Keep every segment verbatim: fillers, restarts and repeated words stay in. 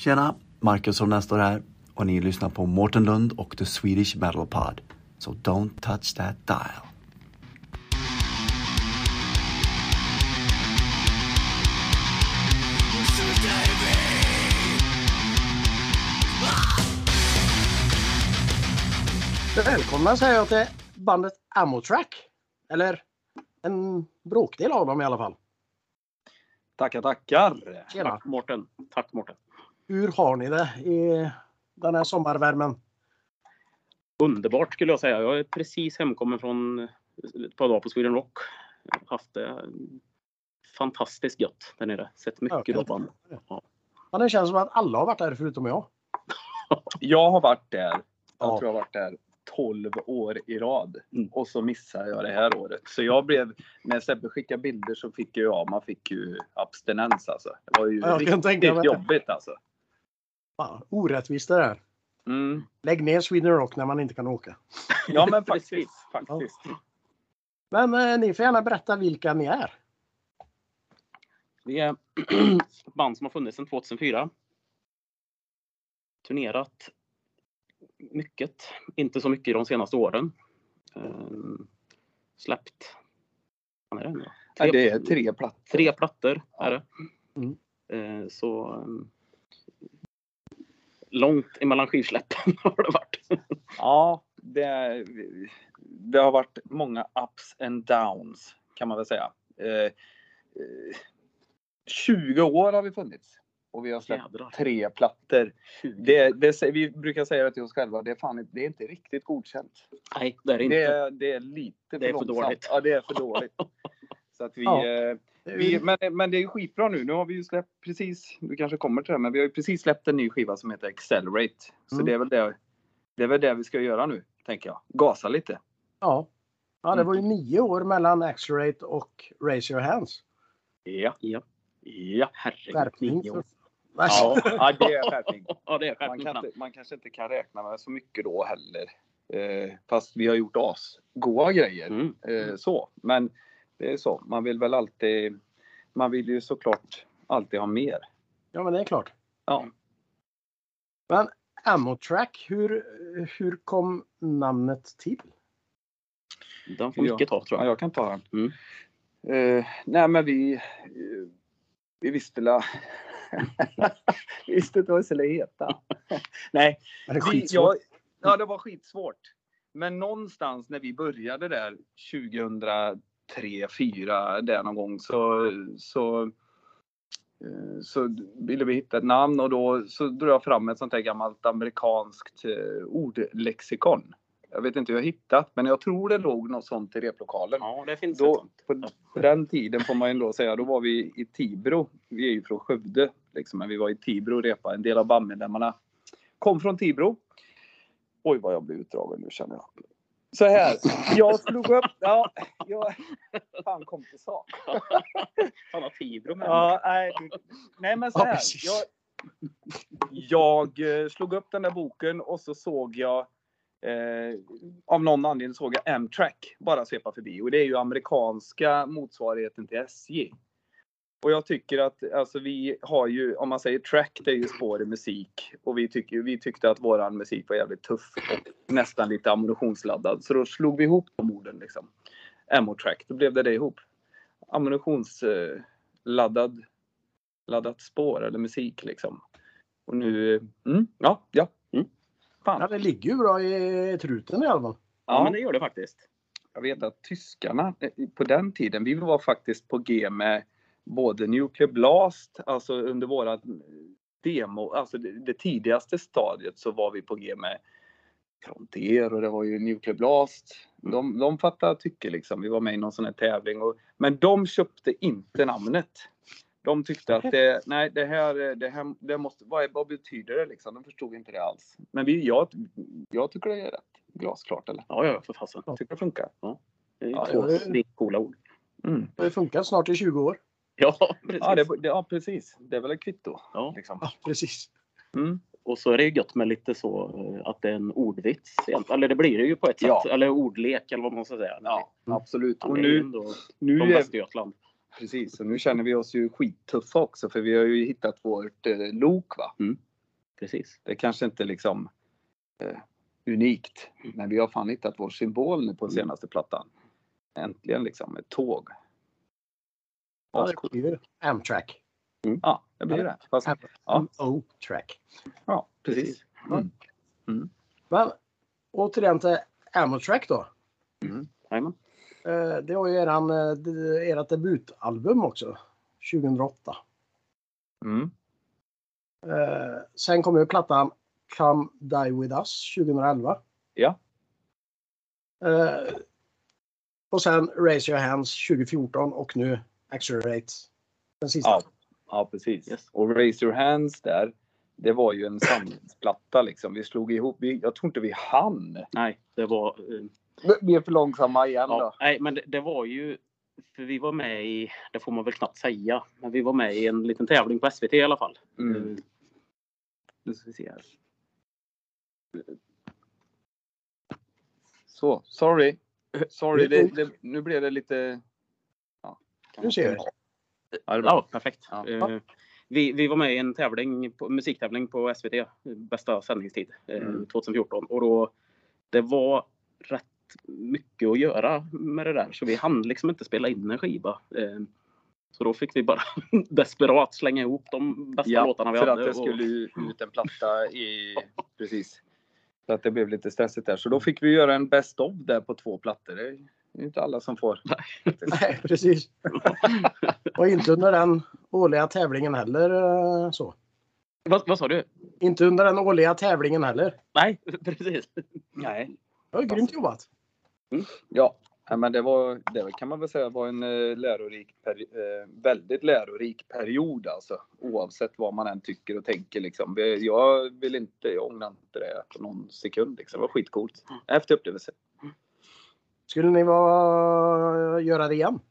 Tjena, Marcus som nästor här och ni lyssnar på Mårten Lund och The Swedish Metal Pod. So don't touch that dial. Välkomna säger jag till bandet Ammo Track. Eller en bråkdel av dem i alla fall. Tackar, tackar. Tjena. Tack Mårten. Tack Mårten. Hur har ni det i den här sommarvärmen? Underbart skulle jag säga. Jag är precis hemkommen från ett par dagar på Sweden Rock. Jag har haft det fantastiskt gött där nere. Sett mycket Ja, band. Ja. Men det känns som att alla har varit där förutom jag. Jag har varit där. Jag Ja. tror jag har varit där tolv år i rad. Mm. Och så missade jag det här året. Så jag blev, när Sebbe skickade bilder så fick ju jag, man fick ju abstinens alltså. Det var ju Ja, jag kan tänka mig. riktigt jobbigt alltså. Fan, orättvist det där. Mm. Lägg ner Sweden Rock när man inte kan åka. Ja men faktiskt, faktiskt. Men eh, ni får gärna berätta vilka ni är. Vi är ett band som har funnits sedan tjugohundrafyra. Turnerat mycket. Inte så mycket de senaste åren. Ehm, släppt. Vad är det nu? Ja, det är tre plattor. Tre plattor är det. Mm. Ehm, så um, långt emellan skivsläppen har det varit. Ja, det, det har varit många ups and downs kan man väl säga. Eh, eh, tjugo år har vi funnits. Och vi har släppt Jädrar. tre plattor. Det, det, vi brukar säga det till oss själva. Det är, fan, det är inte riktigt godkänt. Nej, det är det inte. Det är, det är lite för, Det är för långsamt. dåligt. Ja, det är för dåligt. Så att vi, Ja. eh, vi, men, men det är ju skitbra nu. Nu har vi ju släppt precis, du kanske kommer till det, men vi har ju precis släppt en ny skiva som heter Accelerate. Så Mm. det är väl det, det är väl det vi ska göra nu, tänker jag. Gasa lite. Ja. Ja, det var ju nio år mellan Accelerate och Raise Your Hands. Ja. Ja, Ja. herregud. Skärpning. nio år. Ja, ja, det är skärpning. Ja, det är Man, skärpning. kan inte, man kanske inte kan räkna med så mycket då heller. Eh, fast vi har gjort oss goda grejer. Mm. Eh, så. Men det är så. Man vill väl alltid, man vill ju såklart alltid ha mer. Ja, men det är klart. Ja. Men Ammo Track, hur, hur kom namnet till? Den får mycket ta, tror Ja, jag. jag kan ta den. Mm. Eh, nej men vi, eh, vi visste la, vi visste inte vad det skulle heta. Nej, Är det vi, skitsvårt? jag, ja det var skitsvårt. Men någonstans när vi började där tjugohundratre, fyra där någon gång så, så, eh, så ville vi hitta ett namn och då så drog jag fram ett sånt här gammalt amerikanskt eh, ordlexikon. Jag vet inte hur jag hittat, men jag tror det låg något sånt i replokalen. Ja, det finns ett Då, sånt. på, på den tiden får man ju ändå säga, då var vi i Tibro. Vi är ju från Skövde, liksom, men vi var i Tibro och repa. En del av bandmedlemmarna kom från Tibro. Oj, vad jag blev utdragen nu känner jag. Så här, jag slog upp, ja, jag, fan kom till sak. Fan, vad Tibro med. Ja, nej, nej men så Ja, här. precis. Jag, jag eh, slog upp den där boken och så såg jag Eh, av någon anledning såg jag Amtrak bara svepa förbi. Och det är ju amerikanska motsvarigheten till S J. Och jag tycker att alltså, vi har ju, om man säger track, det är ju spår i musik. Och vi, tycker, vi tyckte att våran musik var jävligt tuff och nästan lite ammunitionsladdad. Så då slog vi ihop de orden liksom. Ammo-track, då blev det det ihop. Ammunitionsladdad eh, laddat spår eller musik liksom. Och nu, mm, ja, ja. Mm. Fan. Ja, det ligger ju bra i truten i alla fall. Ja, men det gör det faktiskt. Jag vet att tyskarna på den tiden, vi var faktiskt på G med både Nuclear Blast, alltså under våra demo, alltså det, det tidigaste stadiet så var vi på G med Frontier och det var ju Nuclear Blast. De, de fattade tycke liksom, vi var med i någon sån här tävling. Och, men de köpte inte namnet. De tyckte att det, nej, det här, det här det måste, vad, vad betyder det liksom? De förstod inte det alls. Men vi, jag, jag tycker det är rätt glasklart eller? Ja, ja, för fasen. Jag tycker det funkar. Ja. Det är Ja, två det- riktigt coola ord. Mm. Det har funkat snart i tjugo år. Ja, precis. Ja, det, det, ja, precis. Det är väl ett kvitto. Ja. Liksom. Ja, precis. Mm. Och så är det ju gött med lite så eh, att det är en ordvits. egentligen. Eller det blir det ju på ett sätt. Ja. Eller ordlek eller vad man ska säga. Ja, absolut. Ja, Och det är ju nu, ändå nu från är, Västergötland. precis, och nu känner vi oss ju skittuffa också. För vi har ju hittat vårt eh, lok va? Mm. precis. Det är kanske inte liksom eh, unikt. Men vi har fan hittat vår symbol nu på senaste plattan. Äntligen liksom ett tåg. Ja, det blir ju Amtrak. Mm. Ja, det blir det. Fast, ja. O-track. Ja, precis. Mm. Mm. Men återigen till Amtrak då. Mm. Jajamän. Eh, det var ju eran, eh, ert debutalbum också. tjugohundraåtta. Mm. Eh, sen kom ju plattan Come Die With Us tjugohundraelva. Ja. Eh, och sen Raise Your Hands tjugofjorton och nu Accelerate. Den sista. Ja, ja precis. Yes. Och Raise Your Hands där, det var ju en samlingsplatta liksom. Vi slog ihop, vi, jag tror inte vi hann. Nej, det var... Uh... Vi är för långsamma igen ja, då. Nej, men det, det var ju... För vi var med i, det får man väl knappt säga, men vi var med i en liten tävling på S V T i alla fall. Mm. Uh, nu ska vi se här. Så, sorry. Sorry, det, det, nu blev det lite... Ja, nu ser vi. Ja, ja, perfekt. Ja. Uh, vi, vi var med i en tävling, på, musiktävling på S V T, bästa sändningstid, mm. tjugohundrafjorton. Och då, det var rätt mycket att göra med det där. Så vi hann liksom inte spela in en skiva. Uh, så då fick vi bara desperat slänga ihop de bästa ja, låtarna vi hade. hade. För att det skulle och... ut en platta i... Precis. Så att det blev lite stressigt där. Så då fick vi göra en best of där på två plattor. Det är inte alla som får. Nej, precis. Och inte under den årliga tävlingen heller så. Vad, vad sa du? Inte under den årliga tävlingen heller. Nej, precis. Nej. Det var grymt jobbat. Mm. Ja, men det var, det kan man väl säga var en lärorik, väldigt lärorik period alltså. Oavsett vad man än tycker och tänker liksom. Jag vill inte, jag ångrar inte det på någon sekund liksom. Det var skitcoolt. Efter upplevelse. Skulle ni vara, göra det igen?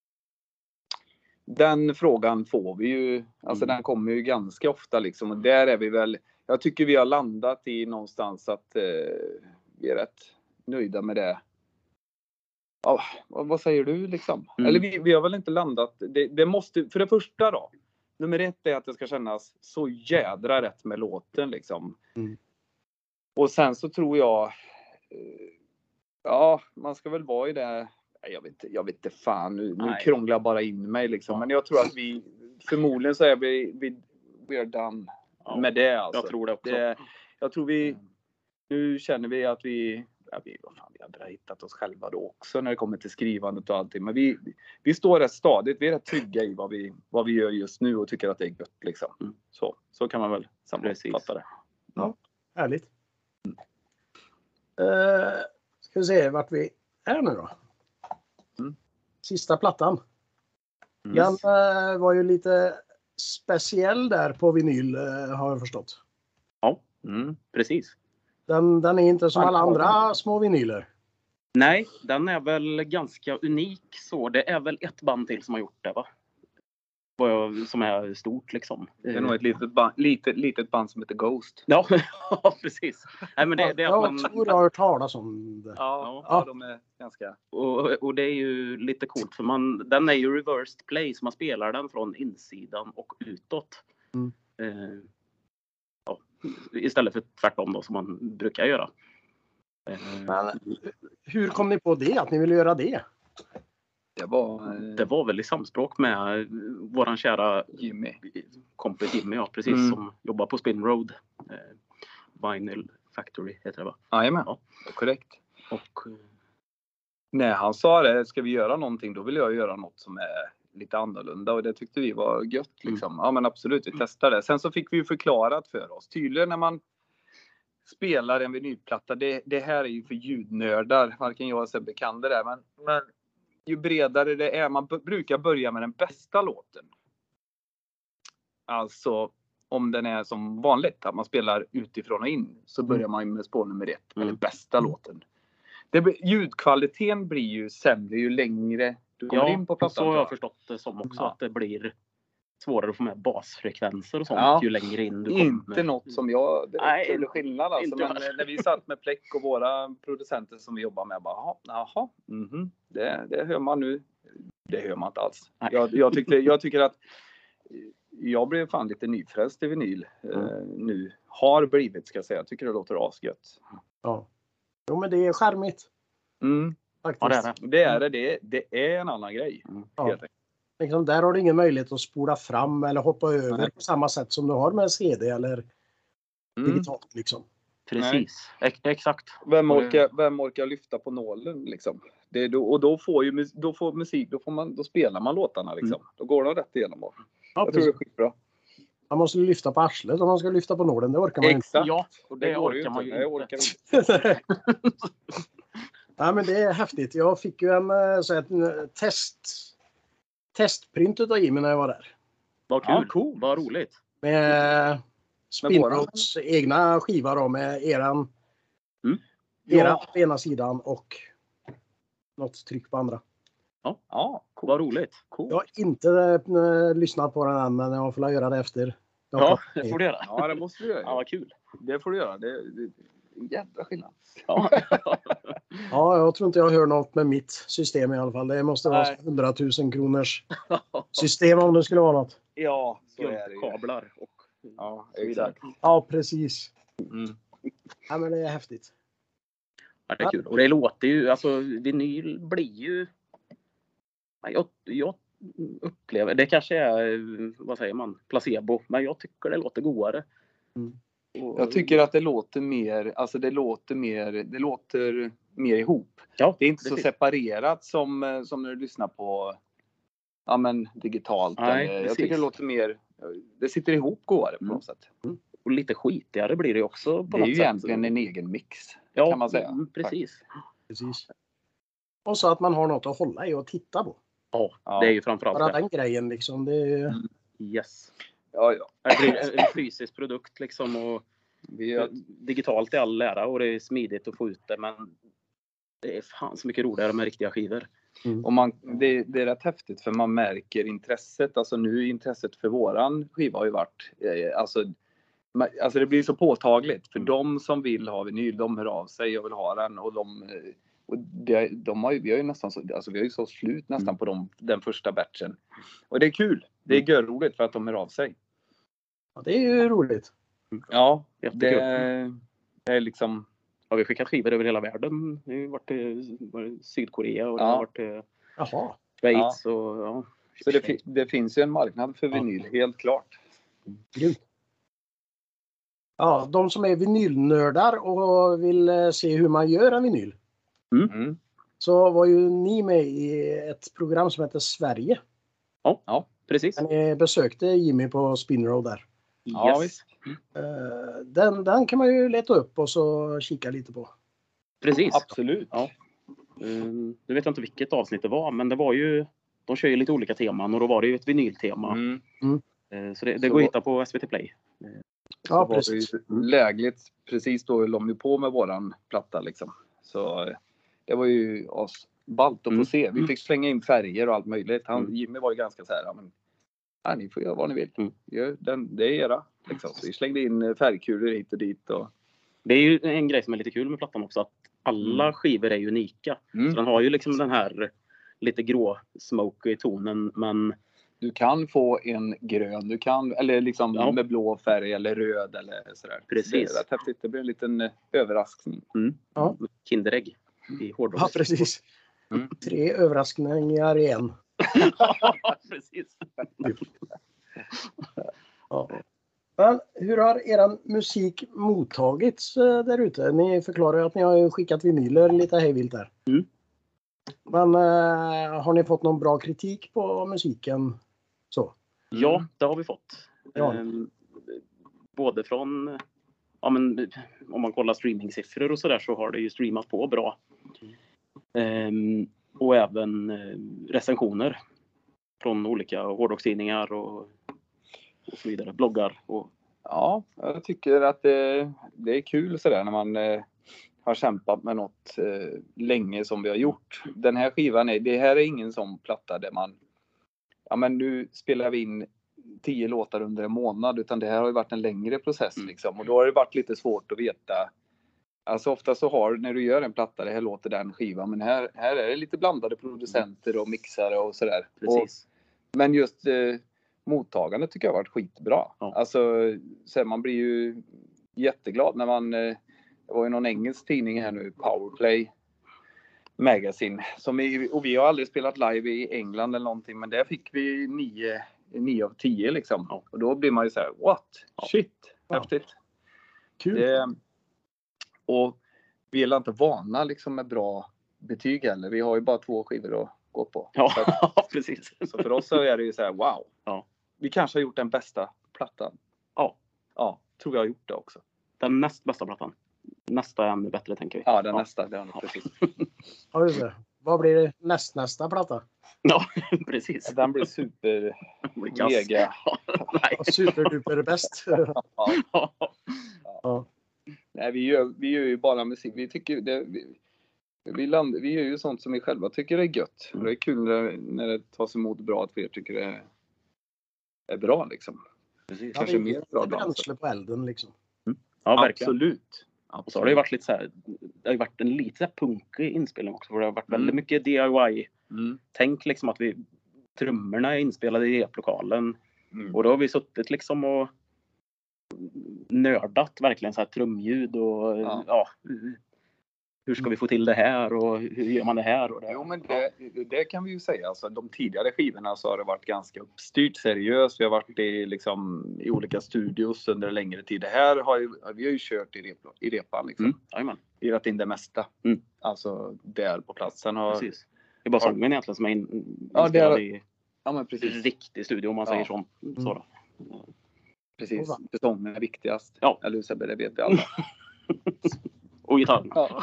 Den frågan får vi ju, alltså mm. den kommer ju ganska ofta liksom. Och där är vi väl, jag tycker vi har landat i någonstans att eh, vi är rätt nöjda med det. Ja, vad säger du liksom? Mm. Eller vi, vi har väl inte landat. Det, det måste, för det första då. Nummer ett är att det ska kännas så jädra rätt med låten liksom. Mm. Och sen så tror jag. Ja, man ska väl vara i det. Jag vet inte, jag vet inte fan. Nu, nu krånglar jag bara in mig liksom. Ja. Men jag tror att vi, förmodligen så är vi, vi we're done ja, med det alltså. Jag tror det också. Det, jag tror vi, nu känner vi att vi. Ja, vi, vad fan, vi hade hittat oss själva då också när det kommer till skrivandet och allting. Men vi, vi står rätt stadigt. Vi är rätt trygga i vad vi, vad vi gör just nu och tycker att det är gött liksom. Mm. Så, så kan man väl sammanfatta det. Ja, härligt. Mm. Uh, ska vi se vart vi är nu då. Mm. Sista plattan. Mm. Den uh, var ju lite speciell där på vinyl uh, har jag förstått. Ja, mm, precis. Den, den är inte som alla andra små vinyler. Nej, den är väl ganska unik så. Det är väl ett band till som har gjort det va? Som är stort liksom. Det är nog ett litet band, litet, litet band som heter Ghost. Ja, precis. Nej, men det, det är jag man... tror jag har hört talas om det. Ja, ja, de är ganska... Och, och det är ju lite coolt för man, den är ju reversed play så man spelar den från insidan och utåt. Mm. Eh, ja, istället för tvärtom då som man brukar göra. Eh, men, hur kom ni på det? Att ni ville göra det? Det var, det var väl i samspråk med våran kära Jimmy, kompis Jimmy, ja, precis, mm. som jobbar på Spin Road. Eh, Vinyl Factory heter det va? Jajamän, ja, korrekt. Och när han sa det, ska vi göra någonting, då vill jag göra något som är lite annorlunda och det tyckte vi var gött liksom. Mm. Ja men absolut, vi testar det. Sen så fick vi ju förklarat för oss. Tydligen när man spelar en vinylplatta, det, det här är ju för ljudnördar. Varken jag eller Sebbe kan det där, men, men ju bredare det är, man b- brukar börja med den bästa låten. Alltså om den är som vanligt, att man spelar utifrån och in, så börjar man med spår nummer ett med mm. den bästa låten. Det, ljudkvaliteten blir ju sämre ju längre du kommer ja, in på plattan. Så har jag förstått det som också, ja. Att det blir svårare att få med basfrekvenser och sånt ja. ju längre in du kommer. Inte något som jag Nej, eller skillnad alltså. Men när vi satt med Pleck och våra producenter som vi jobbar med, bara jaha, mm-hmm, det, det hör man nu. Det hör man inte alls. Jag, jag, tyckte, jag tycker att jag blev fan lite nyfrälst i vinyl Mm. eh, nu. Har blivit, ska jag säga. Jag tycker det låter asgött. Ja. Jo, men det är charmigt. Mm. Faktiskt. Ja, det är det. Det är det. Det är, det är en annan grej. Mm. Ja. Helt enkelt. Liksom, där har du ingen möjlighet att spola fram eller hoppa över Nej. på samma sätt som du har med C D eller Mm. digitalt. Liksom. Precis, Ex- exakt. Vem, Och det- orkar, vem orkar lyfta på nålen liksom? Det är då, och då får ju mus- då får musik, då, får man, då spelar man låtarna liksom. Mm. Då går de rätt igenom. Och, Ja, jag tror det är precis. skitbra. Man måste lyfta på arslet om man ska lyfta på nålen. Det orkar man inte. Exakt. Ja, och det, går ju orkar man ju Nej, jag inte. orkar inte. Ja, men det är häftigt. Jag fick ju en, eh, så ett en test, testprint utav Jimmy när jag var där. Vad kul, Ja, cool. vad roligt. Med Spinroads egna skiva då, med eran, Mm. eran Ja. på ena sidan och något tryck på andra. Ja, cool. Vad roligt. cool. Jag har inte äh, lyssnat på den än, men jag får göra det efter. Jag Ja, har- det får du göra. Ja, det måste du göra. Ja, vad kul. Det får du göra. Det, det, det är en jävla skillnad. Ja. Ja, jag tror inte jag hör något med mitt system i alla fall. Det måste vara Nej. hundratusen kronors system om det skulle vara något. Ja, så är det ju. Guldkablar och Ja, så vidare. exakt. Ja, precis. Mm. Ja, men det är häftigt. Ja, det är kul. Och det låter ju, alltså vinyl blir ju... Ja, Jag, jag upplever, det kanske är, vad säger man, placebo. Men jag tycker det låter godare. Mm. Och, Jag tycker att det låter mer, alltså det låter mer, det låter mer ihop. ja, Det är inte så precis. separerat som, som när du lyssnar på ja, men digitalt. Nej, eller, jag precis. tycker det låter mer, det sitter ihop godare på Mm. något sätt. Och lite skitigare blir det också på Det är något ju sätt. egentligen en egen mix. ja, kan man säga, mm, Precis. Precis. Och så att man har något att hålla i och titta på. Ja, Ja. det är ju framförallt Bara det. den grejen liksom. Det är, Mm. Yes. Ja, ja. Det blir en fysisk produkt liksom och Vi är, digitalt i all ära och det är smidigt att få ut det, men det är fan så mycket roligare med riktiga skivor. och man, det, det är rätt häftigt för man märker intresset. Alltså nu intresset för våran skiva har ju varit, eh, alltså, man, alltså det blir så påtagligt. För Mm. de som vill ha vinyl, de hör av sig och vill ha den. Och de, eh, och det, de har ju, vi har ju nästan så, alltså vi har ju så slut nästan Mm. på dem, den första batchen. Och det är kul. Det är görroligt för att de hör av sig. ja, det är ju roligt. Ja, Jättekul. det, det är liksom, Har vi skickat skivor över hela världen? Det har ju varit till var det Sydkorea och det Ja. har varit till Jaha. Schweiz och ja. så det, fi- det finns ju en marknad för Ja. vinyl, helt klart. Grymt. Ja, de som är vinylnördar och vill eh, se hur man gör en vinyl. Mm. Så var ju ni med i ett program som heter Sverige. Ja, ja, precis. Ni besökte Jimmy på Spinroad där. Ja, Yes. visst. Eh, Den, den kan man ju leta upp och så kika lite på. Precis. Absolut. Ja. Um, nu vet jag inte vilket avsnitt det var, men det var ju, de kör ju lite olika teman och då var det ju ett vinyltema. Mm. Uh, så det, det Så går att var- hitta på S V T Play. Så Ja, var precis. det ju lägligt precis då höll de ju på med våran platta liksom. Så eh, det var ju oss ballt att få Mm. se. Vi fick slänga in färger och allt möjligt. Han, Mm. Jimmy var ju ganska så här, ja, men, ja, ni får göra vad ni vill. Mm. Gör den, det är era. Liksom. Så vi slängde in eh, färgkulor hit och dit. Och, Det är ju en grej som är lite kul med plattan också, att alla Mm. skivor är ju unika. mm. Så den har ju liksom den här lite grå smoky tonen, men Du kan få en grön, du kan, eller liksom Ja. med blå färg eller röd eller sådär. Precis. Det är rätt häftigt. Det blir en liten eh, överraskning. mm, Ja. Kinderägg i hårdrock. Ja, precis. Mm. Tre överraskningar i en. Precis. Ja. Men hur har er musik mottagits eh, där ute? Ni förklarar ju att ni har skickat vinyler lite hejvilt där. Mm. Men eh, har ni fått någon bra kritik på musiken? Så. Ja, det har vi fått. Ja. Ehm, både från, ja men om man kollar streamingsiffror och sådär så har det ju streamat på bra. Ehm, och även eh, recensioner från olika hårdrockstidningar och, och så vidare, bloggar och Ja, jag tycker att det, det är kul sådär när man eh, har kämpat med något eh, länge som vi har gjort. Den här skivan är, det här är ingen sån platta där man, ja men nu spelar vi in tio låtar under en månad, utan det här har ju varit en längre process Mm. liksom. Och då har det varit lite svårt att veta. Alltså ofta så har, när du gör en platta, det här låter den skivan, men här, här är det lite blandade producenter och mixare och sådär. Och, precis. men just eh, mottagandet tycker jag har varit skitbra. Ja. Alltså, så här, man blir ju jätteglad när man, det var ju någon engelsk tidning här nu, Powerplay Magazine, som vi, och vi har aldrig spelat live i England eller någonting, men där fick vi nio, nio av tio liksom. Ja. Och då blir man ju så här, what? Shit, ja. Häftigt. Kul. Det, och vi är inte vana liksom med bra betyg heller. Vi har ju bara två skivor att gå på. Ja, så, att, precis. Så för oss så är det ju så här, wow. Ja. Vi kanske har gjort den bästa plattan. Ja. Ja, tror jag har gjort det också. Den näst bästa plattan. Nästa är ännu bättre, tänker vi. Ja, den ja. nästa. Det är ja. Precis. Ja, just det. Vad blir det näst, nästa platta? Ja, precis. Den blir super, blir mega. Ja, superduper bäst. Ja. Ja. Ja. Nej, vi gör, vi gör ju bara musik. Vi tycker det, vi, vi, land, vi gör ju sånt som vi själva tycker är gött. Och det är kul när, när det tas emot bra att vi tycker det är, är bra liksom. Precis. Ja, Kanske det är mer bra bränsle på elden liksom. Ja, verkligen. Absolut. Och så har det ju varit lite så här, det har ju varit en lite så här punkig inspelning också, för det har varit väldigt Mm. mycket D I Y. Mm. Tänk liksom att vi, trummorna är inspelade i replokalen. Mm. Och då har vi suttit liksom och nördat verkligen så här trumljud och Ja. ja, hur ska vi få till det här och hur gör man det här och det. Jo, men det, det kan vi ju säga. Alltså, de tidigare skivorna så har det varit ganska uppstyrt, seriöst. Vi har varit i, liksom, i olika studios under en längre tid. Det här har ju, vi har ju kört i, rep, i repan. Liksom. Mm, jajamän. Virat in det mesta. Mm. Alltså där på platsen. Har, Precis. Det är bara sången egentligen som är in, Ja, det inspelad är- i ja, men precis. riktig studio om man Ja. säger så. så då. precis. Ova. Sången är viktigast. Ja. Eller hur Sebbe, det vet vi alla. Och gitarren. Ja.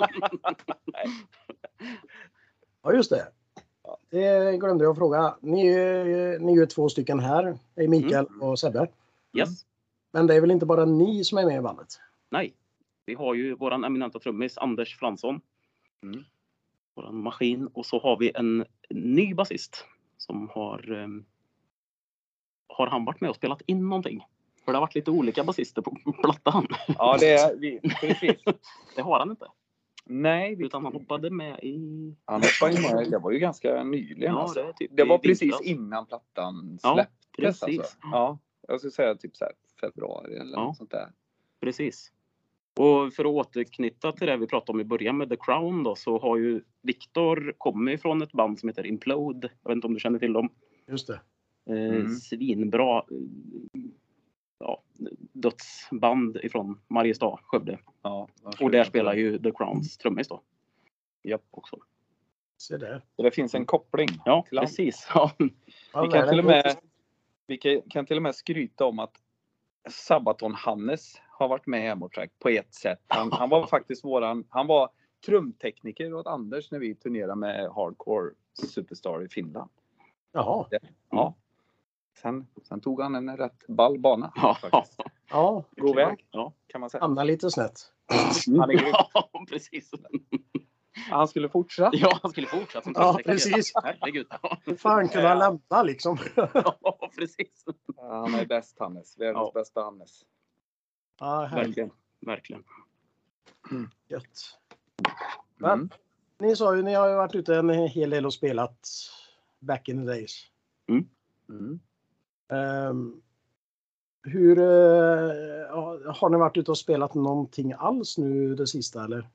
Ja, just det. Det glömde jag att fråga. Ni, ni är ju två stycken här. Det är Mikael och Sebbe. Yes. Men det är väl inte bara ni som är med i bandet? Nej. Vi har ju våran eminenta trummis Anders Fransson. Mm. Våran maskin. Och så har vi en ny basist som har um, har han varit med och spelat in någonting? För det har varit lite olika basister på plattan. Ja, det är vi. Precis. Det har han inte. Nej, vi, Utan han hoppade med i... han hoppade in med. Det var ju ganska nyligen. Ja, alltså. det är typ Det var i precis vintras. innan plattan Ja, släpptes. precis. Alltså. Ja, jag skulle säga typ så här februari eller Ja. något sånt där. Precis. Och för att återknyta till det vi pratade om i början med The Crown då, så har ju Viktor kommit från ett band som heter Implode. Jag vet inte om du känner till dem. Just det. Eh, Mm. Svinbra eh, ja, dödsband ifrån Mariestad, Skövde. Ja, Och där spelar ju The Crowns trummis då. Japp. Också. Se där. Så det finns en koppling. Ja, till han. precis. Ja. Ja, Vi kan, världen till och är med, intressant. vi kan, kan till och med skryta om att Sabaton-Hannes har varit med i Amortrack på ett sätt. Han, han var faktiskt våran, han var trumtekniker åt Anders när vi turnerade med Hardcore Superstar i Finland. Jaha. Ja. Sen, sen tog han en rätt ball bana. Ja. Faktiskt. Ja, God väg, Ja. kan man säga. hamnar lite snett. Han, är grym. Ja, precis. Han skulle fortsätta. Ja, han skulle fortsätta som Ja, trumtekniker. precis. Herregud. Ja. Hur fan kunde han lämna liksom? Ja, precis. Han är bäst, Hannes. Världens Ja. bästa Hannes. Ja, härligt. Verkligen. Verkligen. Gött. Men Mm. ni sa ju, ni har ju varit ute en hel del och spelat back in the days. Mm. Um, hur uh, ja, har ni varit ute och spelat någonting alls nu det sista eller?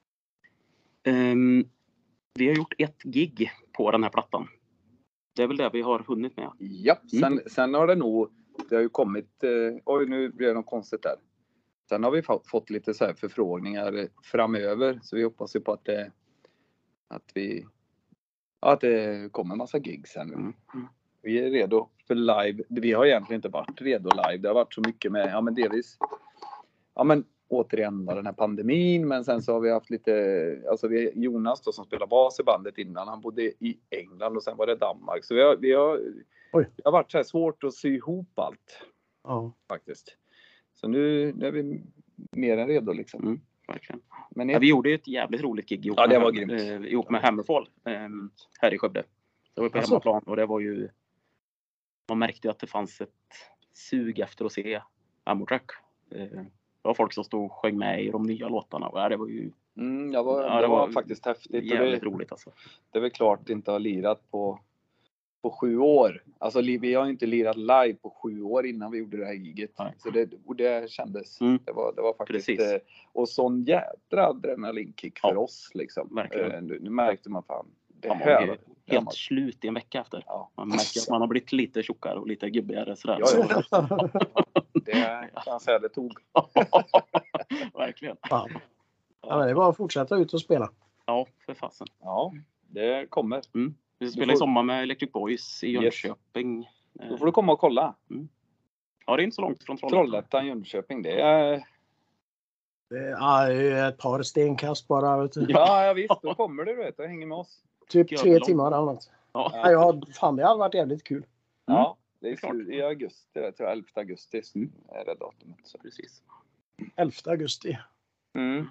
Ehm, vi har gjort ett gig på den här plattan. Det är väl det vi har hunnit med. Ja, sen, sen har det nog, det har ju kommit, eh, oj nu blir det något konstigt där. Sen har vi fått, fått lite så här förfrågningar framöver, så vi hoppas ju på att det, att vi, ja, att det kommer en massa gigs sen. Mm. Vi är redo för live. Vi har egentligen inte varit redo live. Det har varit så mycket med, ja men delvis, ja men återigen den här pandemin, men sen så har vi haft lite, alltså vi, Jonas då som spelar bas i bandet innan, han bodde i England och sen var det Danmark. Så vi har, vi har, Oj. det har varit så här svårt att sy ihop allt Ja. faktiskt. Så nu, nu är vi mer än redo liksom. Mm, verkligen. Men Ja, vi gjorde ju ett jävligt roligt gig ihop, Ja, det med, var Ham- grymt. eh, ihop med Hammerfall eh, här i Skövde. Det var på Alltså. hemmaplan och det var ju, man märkte ju att det fanns ett sug efter att se Amortrack. Eh, det var folk som stod och sjöng med i de nya låtarna och ja, det var ju Mm, ja, var, Ja, det, det var, var faktiskt häftigt. Och jävligt det, roligt alltså. det är väl klart inte har lirat på på sju år. Alltså vi har ju inte lirat live på sju år innan vi gjorde det här giget. Så det, och det kändes, mm. det, var, det var faktiskt, eh, och sån jädra adrenalinkick för ja. oss liksom. Eh, nu, nu märkte man fan. Det man här, helt det man... slut i en vecka efter. Ja. Man märker att man har blivit lite tjockare och lite gubbigare sådär. Ja, ja. Det kan jag säga, det tog. Verkligen. Ja. Ja, men det är bara att fortsätta ut och spela. Ja, för fasen. Ja, det kommer. Mm. Vi spelar får... i sommar med Electric Boys i Jönköping. Yes. Då får du komma och kolla. Mm. Ja, det är inte så långt från Trollhättan. Trollhättan, Jönköping, det är... Det är, ja, det är ett par stenkast bara. Vet du. Ja, ja, visst. Då kommer du, vet du. Hänger med oss. Typ tre timmar eller något. Ja. Ja, ja, fan, det hade varit jävligt kul. Mm. Ja, det är klart. I augusti, det tror jag, elfte augusti mm. är det datumet. Så. Precis. elfte augusti. Mm.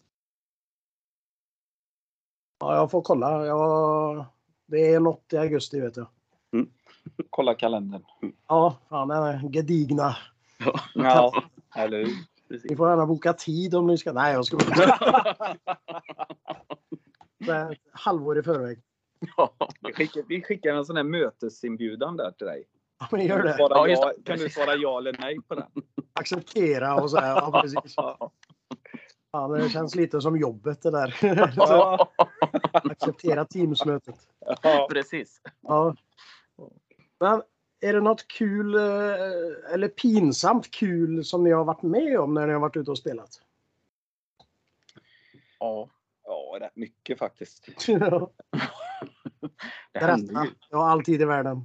Ja, jag får kolla. Jag... Det är något i augusti, vet jag. Mm. Kolla kalendern. Ja, fan, den är gedigna. Ja, eller hur? Ni får gärna boka tid om ni ska... Nej, jag ska inte. Halvår i förväg. Ja, vi, skickar, vi skickar en sån här mötesinbjudan där till dig. Ja, men gör det. Kan du, ja, kan du svara ja eller nej på den? Acceptera och så här. Ja, precis. Ja, det känns lite som jobbet det där. Ja. Acceptera teamsmötet. Ja, precis. Ja. Men är det något kul eller pinsamt kul som ni har varit med om när ni har varit ute och spelat? Ja, ja, rätt mycket faktiskt. Ja. Det händer ju. Ja, alltid i världen.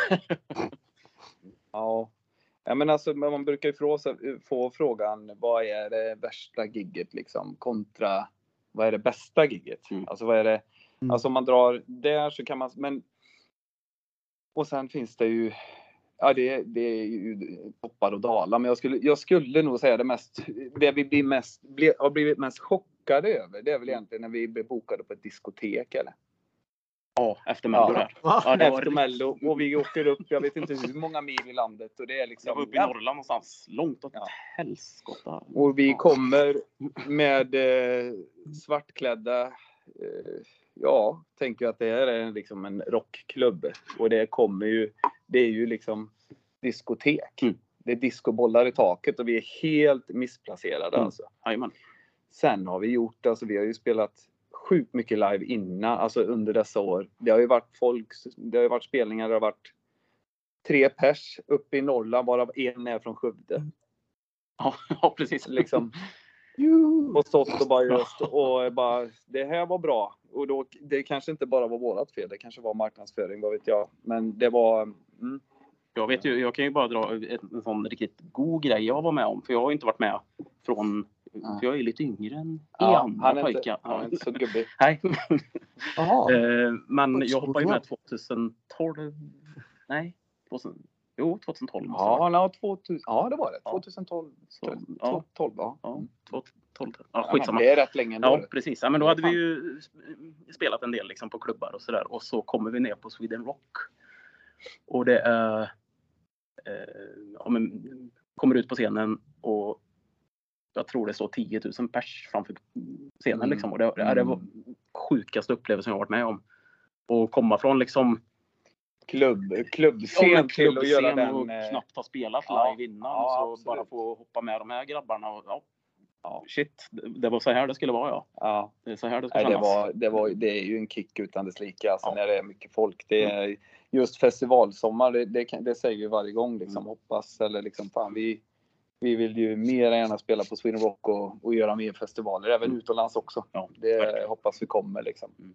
Ja. Ja, men alltså man brukar ju få, få frågan, vad är det värsta gigget liksom kontra vad är det bästa gigget? Mm. Alltså vad är det, mm. alltså om man drar där så kan man, men och sen finns det ju, ja det, det är ju toppar och dalar, men jag skulle, jag skulle nog säga det mest, det vi blir mest, blir, har blivit mest chockade över, det är väl egentligen när vi blir bokade på ett diskotek eller? Ja, efter Mello där. Ja, ja, efter var... Mello. Och vi åker upp, jag vet inte hur många mil i landet. Och det är liksom... Jag var uppe i Norrland någonstans. Långt åt ja. helskotta. Och vi kommer med eh, svartklädda... Eh, ja, tänker jag att det här är liksom en rockklubb. Och det kommer ju... Det är ju liksom diskotek. Mm. Det är discobollar i taket och vi är helt missplacerade mm. alltså. Jajamän. Sen har vi gjort, alltså vi har ju spelat... sjukt mycket live innan, alltså under dessa år. Det har ju varit folk, det har ju varit spelningar, det har varit tre pers uppe i Norrland, bara en är från Skövde. Ja, ja precis. Liksom. Och stått och bara just, och bara, det här var bra. Och då, det kanske inte bara var vårat fel, det kanske var marknadsföring, vad vet jag. Men det var... Mm. Jag vet ju, jag kan ju bara dra en sån riktigt god grej jag var med om. För jag har ju inte varit med från... För jag är lite yngre än ja, andra han är pojkar. Inte, han är inte så gubbig. Nej. Men jag hoppade ju med tjugotolv. Nej. tjugohundra, jo, tjugotolv. Ja, no, tvåtusen, ja, det var det. tjugotolv. Så, ja. tolv, ja. Ja, tjugotolv. Ja, skitsamma. Ja, det är rätt länge ändå. Ja, precis. Ja, men då hade vi ju spelat en del liksom, på klubbar och sådär. Och så kommer vi ner på Sweden Rock. Och det är... Eh, ja, men, kommer ut på scenen och jag tror det står tio tusen pers framför scenen mm. liksom. Och det, det var sjukaste upplevelsen jag varit med om. Och komma från liksom klubb, klubbscen ja, till att göra den. Och knappt ha spelat ja, live innan. Ja, och så bara få hoppa med de här grabbarna. Och, ja, ja, shit, det var så här det skulle vara ja. Ja. Det är så här det ska Nej, kännas. det, var, det, var, det är ju en kick utan dess like. Alltså, ja. När det är mycket folk. Det är just festivalsommar, det, det, det säger vi varje gång. Liksom, mm. Hoppas eller liksom, fan vi... Vi vill ju mer gärna spela på Sweden Rock och, och göra mer festivaler. Även mm. utomlands också. Ja, det verkligen. Hoppas vi kommer liksom. Mm.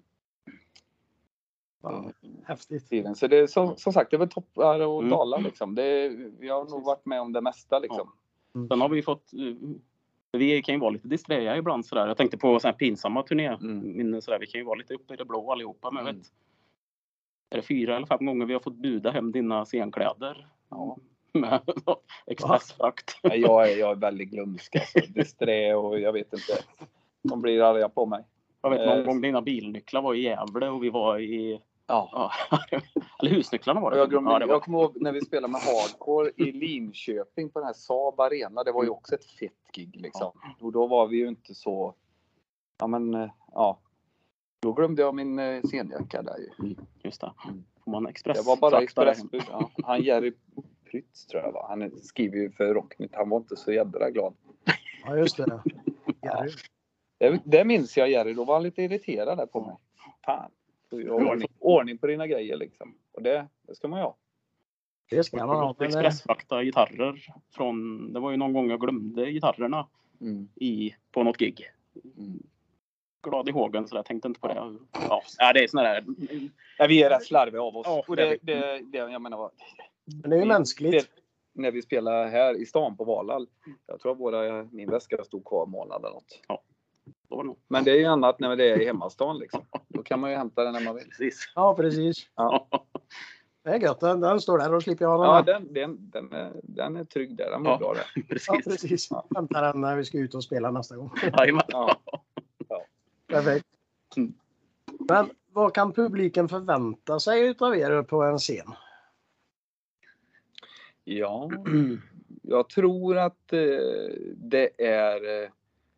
Ja, häftigt. Så det är som, som sagt, det är väl toppar och mm. dalar liksom. Det, vi har Precis. nog varit med om det mesta liksom. Ja. Mm. Sen har vi fått... Vi kan ju vara lite disträ ibland sådär. Jag tänkte på så här pinsamma turné. Mm. Sådär. Vi kan ju vara lite uppe i det blå allihopa. Men mm. vet, är det fyra eller fem gånger vi har fått buda hem dina scenkläder? Ja. Med expressfrakt. Ja, jag, är, jag är väldigt glömsk. Alltså. Disträ och jag vet inte. De blir arga på mig. Jag vet någon gång dina bilnycklar var i Gävle och vi var i... Ja. ja. Eller husnycklarna var det. Jag, glömde, ja, det var... jag kommer ihåg när vi spelade med Hardcore i Linköping på den här Saab Arena. Det var ju också ett fett gig liksom. Ja. Och då var vi ju inte så... Ja men, ja. Då glömde jag min scenjacka där ju. Mm, just det. Mm. Får man express? Det var bara fraktare? expressbud. Ja. Han Jerry Prytz tror jag va. Han skriver ju för Rocknytt. Han var inte så jävla glad. Ja, just det. Jerry. Det, det minns jag Jerry. Då var han lite irriterad där på mig. Fan. Du har ordning, ordning på dina grejer liksom. Och det, det ska man ju ha. Det ska man ha. Men... Expressfrakta gitarrer från... Det var ju någon gång jag glömde gitarrerna Mm. i, på något gig. Mm. Glad i hågen så jag tänkte inte på det. Ja, ja det är såna där... Ja, vi är rätt slarviga av oss. Ja, och det, det, det, jag menar, vad, Men det är ju mänskligt. det, när vi spelar här i stan på Valhall. Jag tror att våra, min väska stod kvar månad eller något. Ja. Då var det nog. Men det är ju annat när det är i hemmastan liksom. Då kan man ju hämta den när man vill. Precis. Ja, precis. Ja. Det är gött. Den, den står där och slipper jag ha Ja, den. den, den, den, är, den är trygg där. Den mår Ja. bra där. Precis. Ja, precis. Hämta den när vi ska ut och spela nästa gång. Jajamän. Ja. Perfekt. Mm. Men vad kan publiken förvänta sig utav er på en scen? Ja, jag tror att eh, det är eh,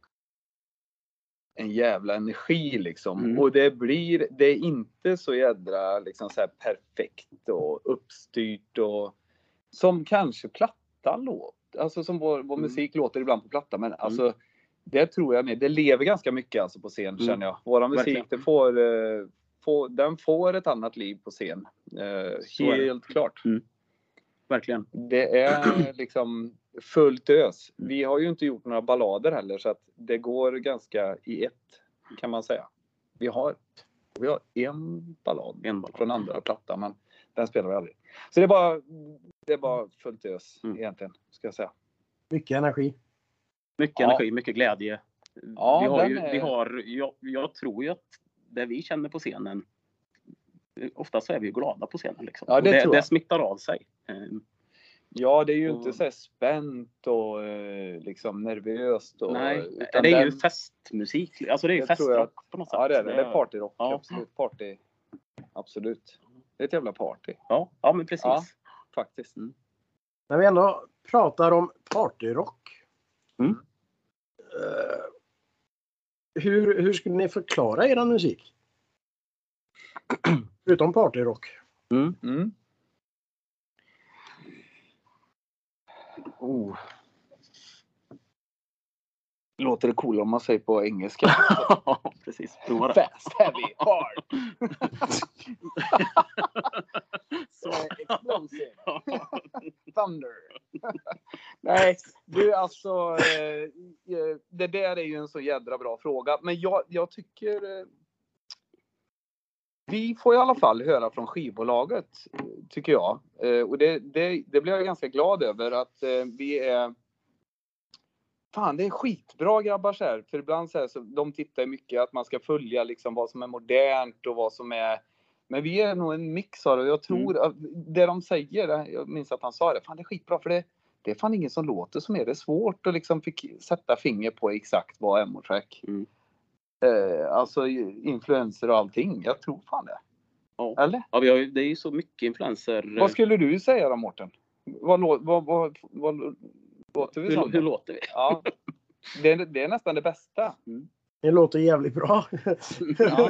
en jävla energi liksom. Mm. Och det blir, det är inte så jädra liksom så här perfekt och uppstyrt och som kanske plattan låter. Alltså som vår, vår Mm. musik låter ibland på platta. Men alltså det tror jag med. Det lever ganska mycket alltså på scen Mm. känner jag. Våra musik, Verkligen. det får, eh, får, den får ett annat liv på scen. Eh, Så är det. helt klart. Verkligen. Det är liksom fullt ös. Vi har ju inte gjort några ballader heller så att det går ganska i ett kan man säga. Vi har, vi har en ballad, En ballad. från andra plattan men den spelar vi aldrig. Så det är bara, det är bara fullt ös Mm. egentligen ska jag säga. Mycket energi. Mycket Ja. energi, mycket glädje. Ja, vi har den ju, är- vi har, jag, jag tror ju att det vi känner på scenen, oftast så är vi ju glada på scenen. Liksom. Ja, det Och det, tror jag. det smittar av sig. Ehm, Ja, det är ju Och- inte så här spänt och eh, liksom nervöst. Och, Nej, utan det är ju den- festmusik. Alltså det är ju Det tror jag festrock på något sätt. Ja, det är det. Det är partyrock. Ja. Absolut. Party. Absolut. Det är ett jävla party. Ja, ja men precis. Ja. Faktiskt. När vi ändå pratar om partyrock. Mm. eh, hur, hur skulle ni förklara er musik? Utom partyrock. Mm. Mm. Oh. Låter det cool om man säger på engelska? Ja, precis. Prova det. Fast, heavy, hard. Så. Explosive. Thunder. Nej, du alltså. Eh, det där är ju en så jädra bra fråga. Men jag, jag tycker. Eh, vi får i alla fall höra från skivbolaget. Tycker jag. Eh, och det, det, det blir jag ganska glad över. Att eh, vi är. Fan, det är skitbra grabbar så här. För ibland så här, så de tittar mycket att man ska följa liksom vad som är modernt och vad som är. Men vi är nog en mix av det. Jag tror att det de säger, jag minns att han sa det. Fan, det är skitbra för det, det är fan ingen som låter som är. Det är svårt att liksom fick sätta finger på exakt vad Emo-track. Mm. Eh, alltså influenser och allting. Jag tror fan det. Ja. Eller? Ja, vi har ju, det är ju så mycket influenser. Vad skulle du säga då, Mårten? Vad, lå- vad, vad, vad låter vi hur, som? hur låter vi? Ja. Det, är, det är nästan det bästa. Det låter jävligt bra. Ja.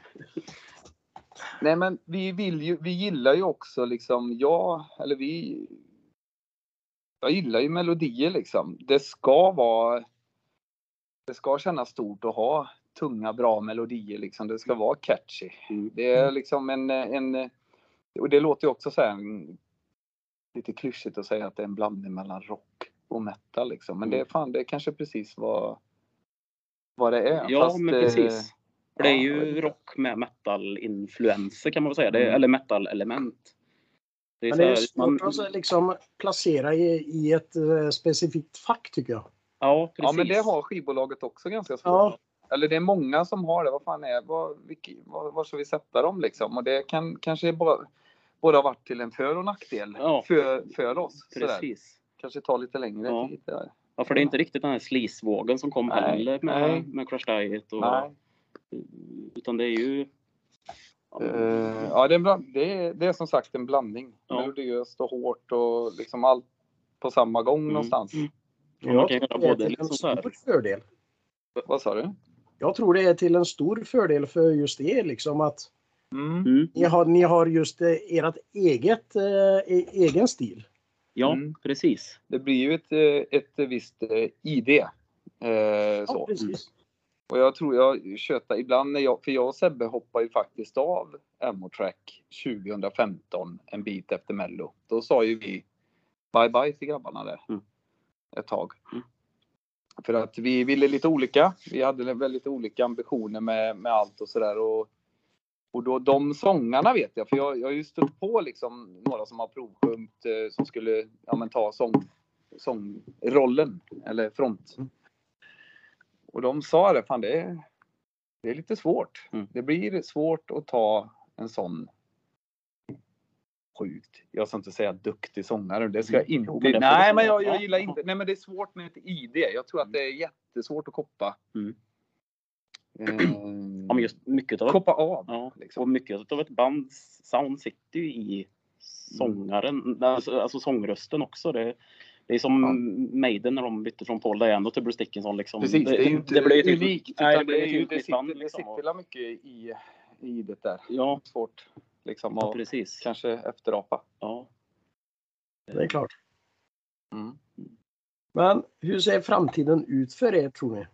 Nej men vi vill ju, vi gillar ju också liksom, ja, eller vi, jag gillar ju melodier liksom. Det ska vara, det ska kännas stort att ha tunga bra melodier liksom. Det ska vara catchy. Mm. Det är liksom en, en och det låter ju också så här en, lite klyschigt att säga att det är en blandning mellan rock och metal liksom. Men det är fan, det är kanske precis vad, vad det är. Ja, Fast, men eh, precis. För det är ja, jag vet ju inte. rock med metal-influenser kan man väl säga. Det är, Mm. eller metal-element. Det är Men så det är här, svårt man, att så liksom placera i, i ett eh, specifikt fack tycker jag. ja, precis. Ja, men det har skivbolaget också ganska svårt. Ja. Eller det är många som har det. Vad fan är vad, vilka, vad, var ska vi sätta dem liksom? Och det kan kanske bara, både ha varit till en för- och nackdel Ja. för, för oss. Sådär. Precis. Kanske ta lite längre Ja. tid där. Ja, för det är inte riktigt den här sleazevågen som kom Nej, heller med, nej. med Crash Diet. Och, Nej. utan det är ju... Ja, Uh, ja, det är, en bland, det, är, det är som sagt en blandning. Ja. Melodiöst och hårt och liksom allt på samma gång Mm. någonstans. och man kan Jag göra tror det är både till liksom en så här. stor fördel. Vad sa du? Jag tror det är till en stor fördel för just er liksom att Mm. Mm. Ni har, ni har just eh, ert eget eh, e- egen stil. Ja, Mm. precis. Det blir ju ett, eh, ett visst eh, I D. Eh, Ja, så. precis. Och jag tror jag köttar ibland när jag, för jag och Sebbe hoppar ju faktiskt av M O-track tjugo femton en bit efter Mello. Då sa ju vi bye bye till grabbarna där. Mm. Ett tag. Mm. För att vi ville lite olika. Vi hade väldigt olika ambitioner med, med allt och sådär. Och, och då de sångarna vet jag. För jag, jag har ju stött på liksom några som har provsjungit eh, som skulle ja, men, ta sång, sångrollen. Eller front. Mm. Och de sa det, fan det är, det är lite svårt. Mm. Det blir svårt att ta en sån sjukt. Jag ska inte säga duktig sångare. Det ska jag inte. Jo, men det får nej, du men säga. jag, jag Ja. gillar inte. Nej, men det är svårt med ett I D. Jag tror att det är jättesvårt att koppa. Mm. Eh, Ja, men just mycket av ett, koppa av. ja, liksom. och mycket av ett bands sound sitter ju i sångaren, alltså, alltså sångrösten också. Det, det är som Ja. Maiden när de bytte från Paul Diano till Bruce Dickinson. Liksom. Precis, det, är ju inte det blir ju unikt. Nej, utan det blir det, är ett ju, helt det, nytt sitter, band. det Liksom. sitter väl mycket i, i det där. Ja. Svårt. Liksom, Ja, och precis. kanske efterapa. Ja. Det är klart. Mm. Men hur ser framtiden ut för er tror ni?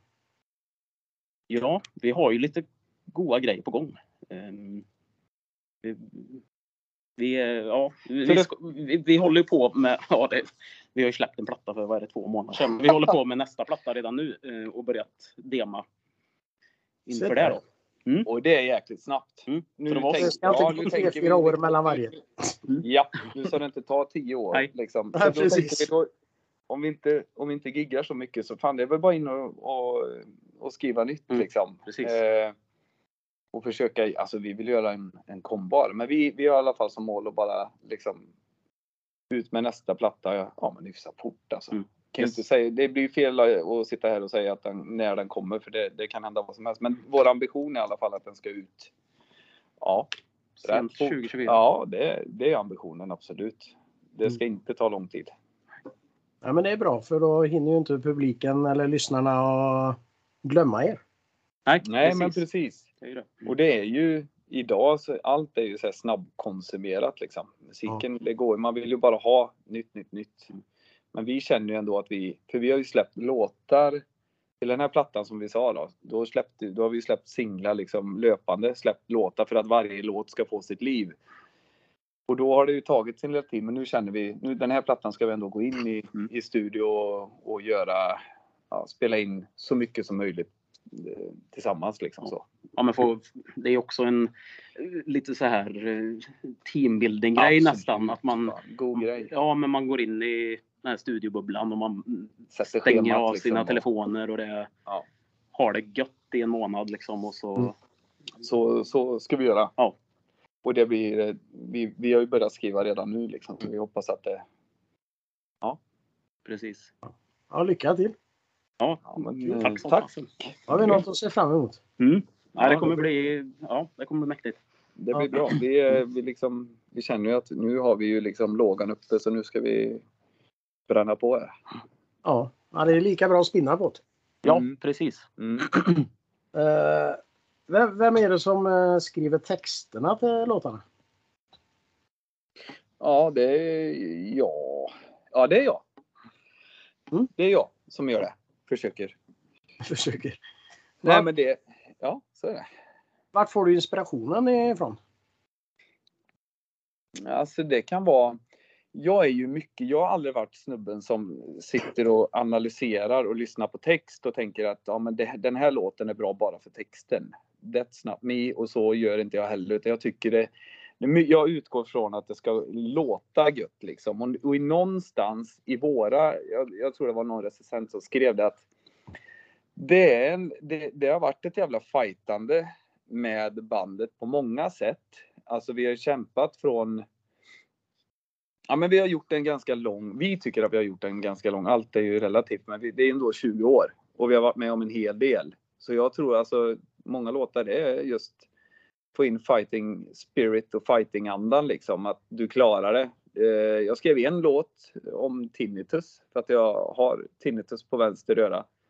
Ja, vi har ju lite goda grejer på gång. Um, vi, vi, ja, vi, det- ska, vi, vi håller ju på med, ja, det, vi har ju släppt en platta för vad är det, två månader sedan. Vi håller på med nästa platta redan nu eh, och börjat dema inför Så det där. då. Och det är jäkligt snabbt. Mm. Nu För det var tänker- Det ska inte ja, gå nu tre, tänker fyra vi- år mellan varje. Ja, nu ska det inte ta tio år. Nej. Liksom. Nej, Så då precis. tänker vi då, om, vi inte, om vi inte giggar så mycket så fan det är väl bara in och, och, och skriva nytt. Mm, Liksom. precis. Eh, och försöka, alltså vi vill göra en, en kombar. Men vi, vi har i alla fall som mål att bara liksom ut med nästa platta. Ja men hyfsat fort alltså. Mm. Kan Yes. inte säga, det blir fel att sitta här och säga att den, när den kommer. För det, det kan hända vad som helst. Men vår ambition är i alla fall att den ska ut. Ja. Sent rätt fort. tjugo tjugofyra. Ja, det, det är ambitionen absolut. Det ska inte ta lång tid. Ja, men det är bra för då hinner ju inte publiken eller lyssnarna att glömma er. Nej, Nej, precis. men precis. Det är ju det. Och det är ju idag så allt är ju så här snabbkonsumerat liksom. Musiken, det går, man vill ju bara ha nytt, nytt, nytt. Men vi känner ju ändå att vi, för vi har ju släppt låtar till den här plattan som vi sa då. Då, släppte, då har vi släppt singlar liksom löpande, släppt låtar för att varje låt ska få sitt liv. Och då har det ju tagit sin lilla tid, men nu känner vi, nu den här plattan ska vi ändå gå in i, Mm. i studio och, och göra, ja, spela in så mycket som möjligt eh, tillsammans liksom så. Ja, men få, det är också en lite så här eh, teambuilding-grej Absolut. nästan. Att man, Fan, god grej. ja, men man går in i den här studiobubblan och man Sätter stänger schemat, av liksom, sina och- telefoner och det Ja. har det gött i en månad liksom. Och så, Mm. Så, så ska vi göra. Ja. Och det blir, vi, vi har ju börjat skriva redan nu liksom. Så vi hoppas att det, precis. Ja, lycka till. Ja, ja men tack eh, som tack. fasen. Har vi något att se fram emot? Mm. Ja, det Ja, kommer det bli, ja, det kommer bli mäktigt. Det blir Ja. bra. Vi, är- vi, liksom, vi känner ju att nu har vi ju liksom lågan uppe så nu ska vi bränna på här. Ja, ja det är lika bra att spinna på det. Ja, Mm. precis. Mm. Eh, vem, vem är det som eh, skriver texterna till låtarna? Ja, det är jag. Ja, det är jag. Mm. Det är jag som gör det. Försöker. Försöker. Nej, Var, men det, ja, så är det. vart får du inspirationen ifrån? Alltså det kan vara, jag är ju mycket, jag har aldrig varit snubben som sitter och analyserar och lyssnar på text och tänker att ja, men det, den här låten är bra bara för texten. That's not me, och så gör inte jag heller, utan jag tycker det, jag utgår från att det ska låta gött liksom. Och, och i någonstans i våra, jag, jag tror det var någon recensent som skrev det att det, är en, det, det har varit ett jävla fightande med bandet på många sätt. Alltså vi har kämpat från, ja men vi har gjort en ganska lång, vi tycker att vi har gjort en ganska lång, allt är ju relativt, men vi, det är ändå tjugo år och vi har varit med om en hel del. Så jag tror alltså många låtar det är just få in fighting spirit och fighting andan liksom, att du klarar det. Eh, jag skrev en låt om tinnitus för att jag har tinnitus på vänster öra.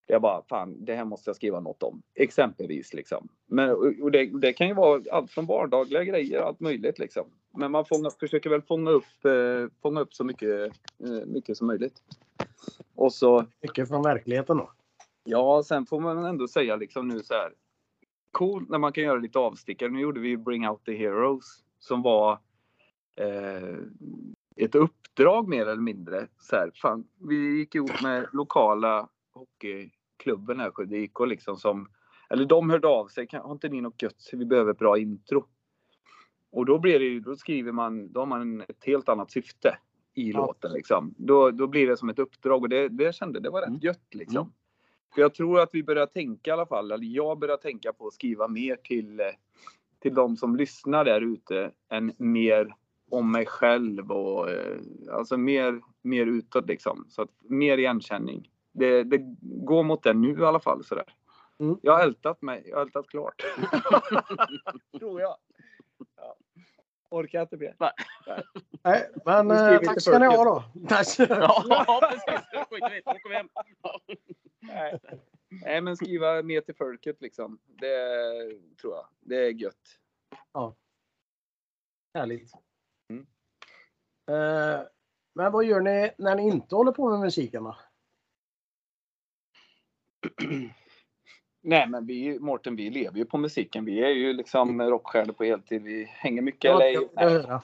Jag bara, fan, det här måste jag skriva något om. Exempelvis liksom. Men, och det, det kan ju vara allt från vardagliga grejer, allt möjligt liksom. Men man fångar, försöker väl fånga upp, eh, fånga upp så mycket, eh, mycket som möjligt. Och så... Mycket från verkligheten då. Ja, sen får man ändå säga liksom nu så här. Cool när man kan göra lite avstickare. Nu gjorde vi Bring Out the Heroes. Som var eh, ett uppdrag mer eller mindre. Så här, fan, vi gick ihop med lokala hockeyklubben här. Det gick och liksom som, eller de hörde av sig. Har inte ni något gött? Vi behöver ett bra intro. Och då blir det ju, då skriver man, då har man ett helt annat syfte i ja. låten liksom. Då, då blir det som ett uppdrag och det, det kände, det var rätt gött liksom. Mm. För jag tror att vi börjar tänka i alla fall, eller jag börjar tänka på att skriva mer till, till de som lyssnar där ute än mer om mig själv och alltså mer, mer utåt liksom. Så att mer igenkänning. Det, det går mot det nu i alla fall sådär. Mm. Jag har ältat mig, jag har ältat klart. tror jag. Ja. Orkar inte mer. Nej, Nej men äh, tack ska ni ha då. Ja, precis. Skit, åker vi hem. Nej. Nej, men skriva mer till folket liksom. Det tror jag. Det är gött. Ja. Härligt. Mm. Uh, men vad gör ni när ni inte håller på med musiken då? Nej, men vi, Mårten, vi lever ju på musiken. Vi är ju liksom rockstjärnor på heltid. Vi hänger mycket. Ja, eller... Nej.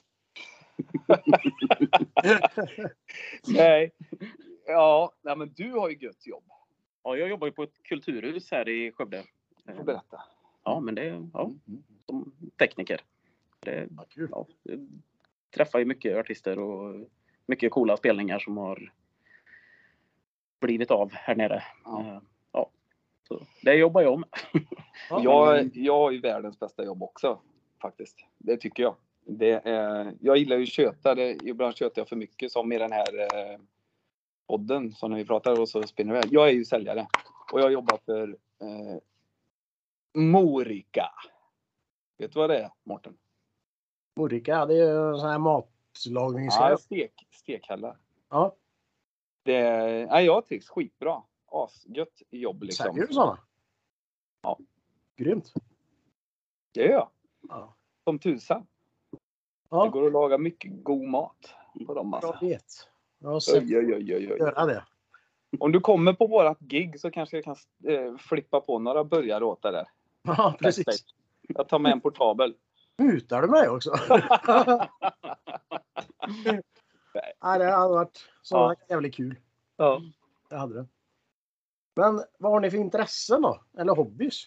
Nej. Ja, nej, men du har ju gött jobb. Ja, jag jobbar ju på ett kulturhus här i Skövde. Får berätta. Ja, men det är ja, som tekniker. Det, ja, jag träffar ju mycket artister och mycket coola spelningar som har blivit av här nere. Ja. Ja. Så det jobbar jag om. jag, jag har ju världens bästa jobb också, faktiskt. Det tycker jag. Det är, jag gillar ju att köta. Det, ibland köter jag för mycket som i den här eh, podden som vi pratar och så spinner vi. Jag är ju säljare och jag jobbar för eh, Morika. Vet du vad det är, Mårten? Morika, det är ju sån här matlagningschef. Ja, stek, stekhällar. Ja. Det, nej, jag trivs skitbra. Asgött jobb liksom. Säljer du sådana? Ja. Grymt. Det gör jag. Ja. Som tusan. Ja. Det går att laga mycket god mat på dem. Alltså. Jag vet. Jag har sett oj, oj, oj, oj, oj. göra det. Om du kommer på vårat gig så kanske jag kan eh, flippa på några burgare åt där. Ja, precis. Perfekt. Jag tar med en portabel. Mutar du mig också? Nej, det hade varit så ja. jävligt kul. Ja. Det hade det. Men vad har ni för intressen då? Eller hobbys?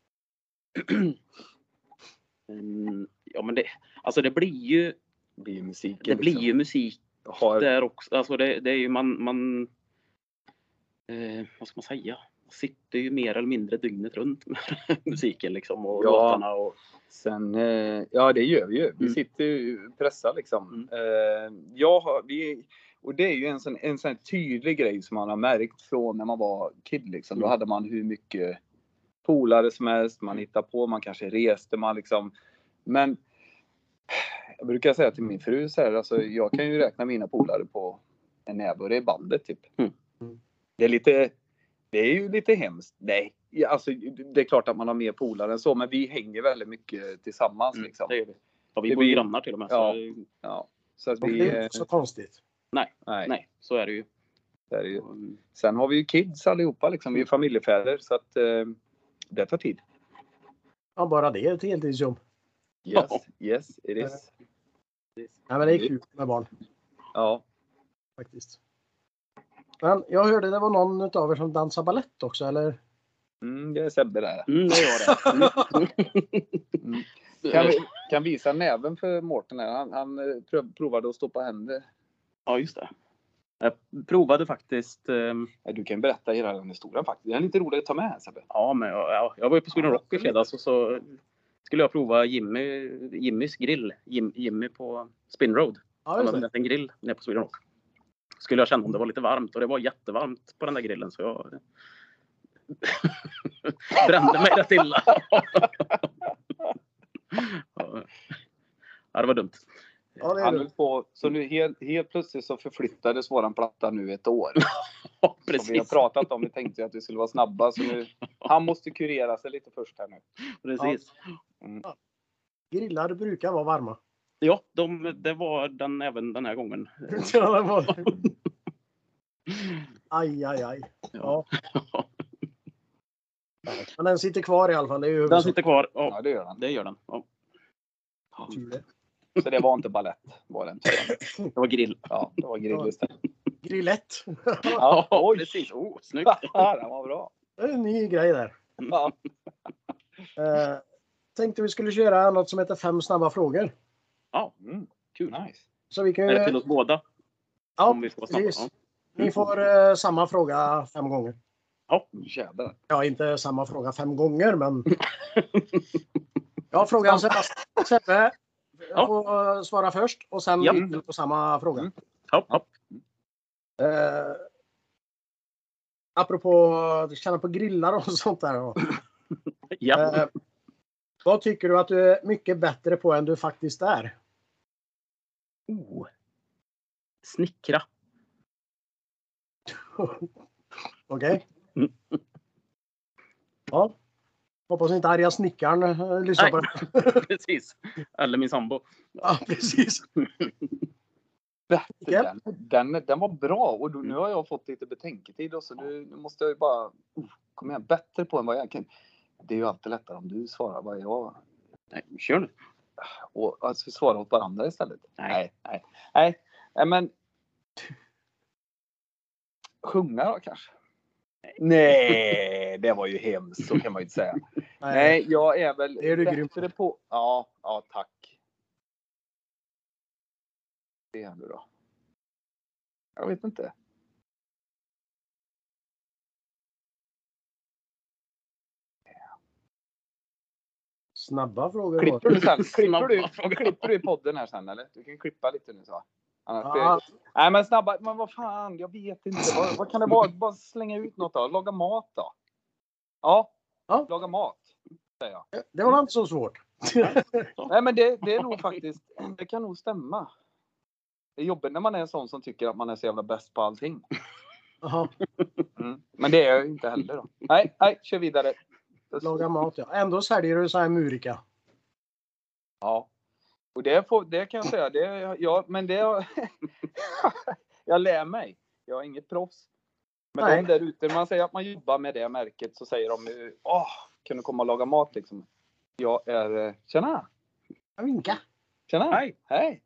Mm, ja, men det, alltså det blir ju det blir musik. Det blir liksom. ju musik har... där också. Alltså det, det är ju man, man eh, vad ska man säga? Man sitter ju mer eller mindre dygnet runt med musiken liksom och ja. låtarna och sen eh, ja, det gör vi ju. Vi mm. sitter ju pressar liksom. Mm. Eh, jag har vi och det är ju en sån en sån tydlig grej som man har märkt från när man var kid liksom. Mm. Då hade man hur mycket polare som helst, man hittar på, man kanske reste, man liksom, men jag brukar säga till min fru så här, alltså jag kan ju räkna mina polare på en näve och det är bandet typ. Mm. Det är lite, det är ju lite hemskt. Nej, alltså det är klart att man har mer polare än så, men vi hänger väldigt mycket tillsammans mm, liksom. Det är det. Ja, vi bor ju grannar till och med. Ja, så... ja. Så att vi, det är inte så konstigt. Nej, nej, nej, så är det ju. Det är det ju. Sen har vi ju kids allihopa liksom, vi är familjefäder så att eh, det tar tid. Ja, bara det är ett heltidsjobb. Yes, yes, it is. Ja, men det är kul med barn. Ja. Faktiskt. Men jag hörde det var någon utav er som dansar ballett också, eller? Mm, det är Sebbe där. Mm, det gör det. Mm. Kan, vi, kan visa näven för Mårten här. Han, han prov, provade att stoppa händer. Ja, just det. Jag provade faktiskt... Um... Ja, du kan berätta hela den historien faktiskt. Det är lite roligt att ta med här, Sebbe. Ja, men jag, jag var ju på Sweden Rock i fredags och så skulle jag prova Jimmy, Jimmys grill. Jim, Jimmy på Spin Road. Ja, han hade en grill nere på Sweden Rock. Skulle jag känna om det var lite varmt och det var jättevarmt på den där grillen så jag brände mig rätt illa. Ja, det var dumt. Ja, det är Han du. höll på, så nu helt, helt plötsligt så förflyttades våran platta nu ett år. Ja, Som vi har precis. pratat om, vi tänkte att vi skulle vara snabba. Så nu, han måste kurera sig lite först här nu. Precis. Mm. Grillar brukar vara varma. Ja, de, det var den även den här gången. Ja, det var... Aj, aj, aj. Ja. Ja. Men den sitter kvar i alla fall. Det är ju Den sitter kvar. Ja, Ja, det gör han. det gör den. Ja. tur det. Så det var inte ballett, var det inte. Det var grill. Ja, det var grill istället. Grillett. Ja, oj. Precis. Oh, snyggt. Ja, den var bra. Det är en ny grej där. Ja. Eh, tänkte vi skulle köra något som heter fem snabba frågor. Ja, Mm, kul. nice. Så vi kan Är det ju... till oss båda? Ja, Om vi får snabba? precis. Ja. Ni får eh, samma fråga fem gånger. Jävlar. Ja, inte samma fråga fem gånger, men... Jag frågar Sebbe- Sebbe. Jag får eh, svara först och sen Ja. byter vi på samma fråga. Mm. Ja, ja. Eh, apropå känna på grillar och sånt där. då. Ja. Eh, vad tycker du att du är mycket bättre på än du faktiskt är? Oh. Snickra. Okej? Mm. Ja. Hoppas inte arga snickaren eh, lyssnar Nej. på det. Precis. Eller min sambo. Ja, precis. Den, den, den var bra och då, nu har jag fått lite betänketid och så nu, nu måste jag ju bara uh, komma igen bättre på än vad jag kan. Det är ju alltid lättare om du svarar vad jag Nej, kör nu. och alltså vi svarar åt varandra istället. Nej. nej, nej, nej men sjunga då kanske. Nej, det var ju hemskt, så kan man ju inte säga. Nej, jag är väl Det är du grym bättre på. Ja, ja, tack. Det är du då. Jag vet inte. Snabba frågor. Klipper du sen? Klipper du, Snabba frågor. klipper du i podden här sen eller? Du kan klippa lite nu så. Annars Ja. blir- Nej men snabba, men vad fan, jag vet inte. Vad, vad kan det vara? Bara slänga ut något då. Laga mat då. Ja, Ja. laga mat. Säger jag. Det var inte så svårt. Nej men det, det är nog faktiskt, det kan nog stämma. Det är jobbigt när man är en sån som tycker att man är så jävla bäst på allting. Jaha, Mm. Men det är jag ju inte heller då. Nej, nej, kör vidare. laga mat ja. Ändå säljer du så här murika. Ja. Och det, får, det kan jag säga. Det, ja, men det... jag lär mig. Jag är inget proffs. Men Nej. de där ute, man säger att man jobbar med det märket så säger de åh, kan du komma och laga mat liksom? Jag är... Tjena! Jag vinkar. Tjena! Hej! Hej!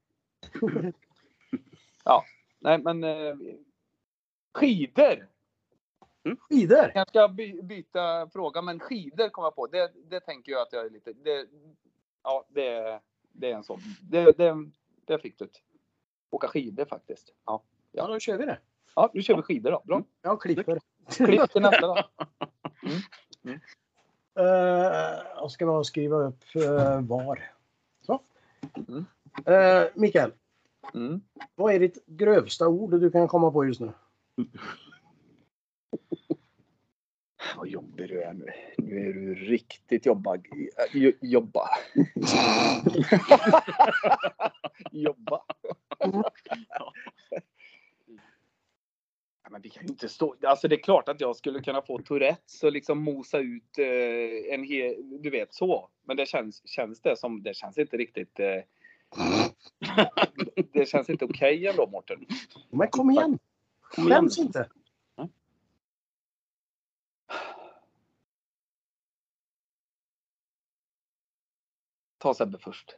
Ja, nej men... Eh, skidor! Skidor. Jag ska by, byta fråga, men skidor kommer jag på. Det, det tänker jag att jag är lite... Det, ja, det, det är en sån. Det, det, det fick du. Åka skidor faktiskt. Ja. Ja, då kör vi det. Ja, nu kör vi skidor då. Bra. Jag klipper. Klipp till nästa då. Uh, jag ska bara skriva upp uh, var. Så. Mm. Uh, Mikael, Mm. vad är ditt grövsta ord du kan komma på just nu? Vad jobbig du är nu. Nu är du riktigt jobba. Jo, jobba. jobba. Ja, men vi kan ju inte stå. Alltså det är klart att jag skulle kunna få Tourettes och liksom mosa ut eh, en hel, du vet så. Men det känns, känns det som, det känns inte riktigt. Eh, det känns inte okej okay ändå, Mårten. Men kom igen. Kom igen. Skäms inte. Ta Sebbe först.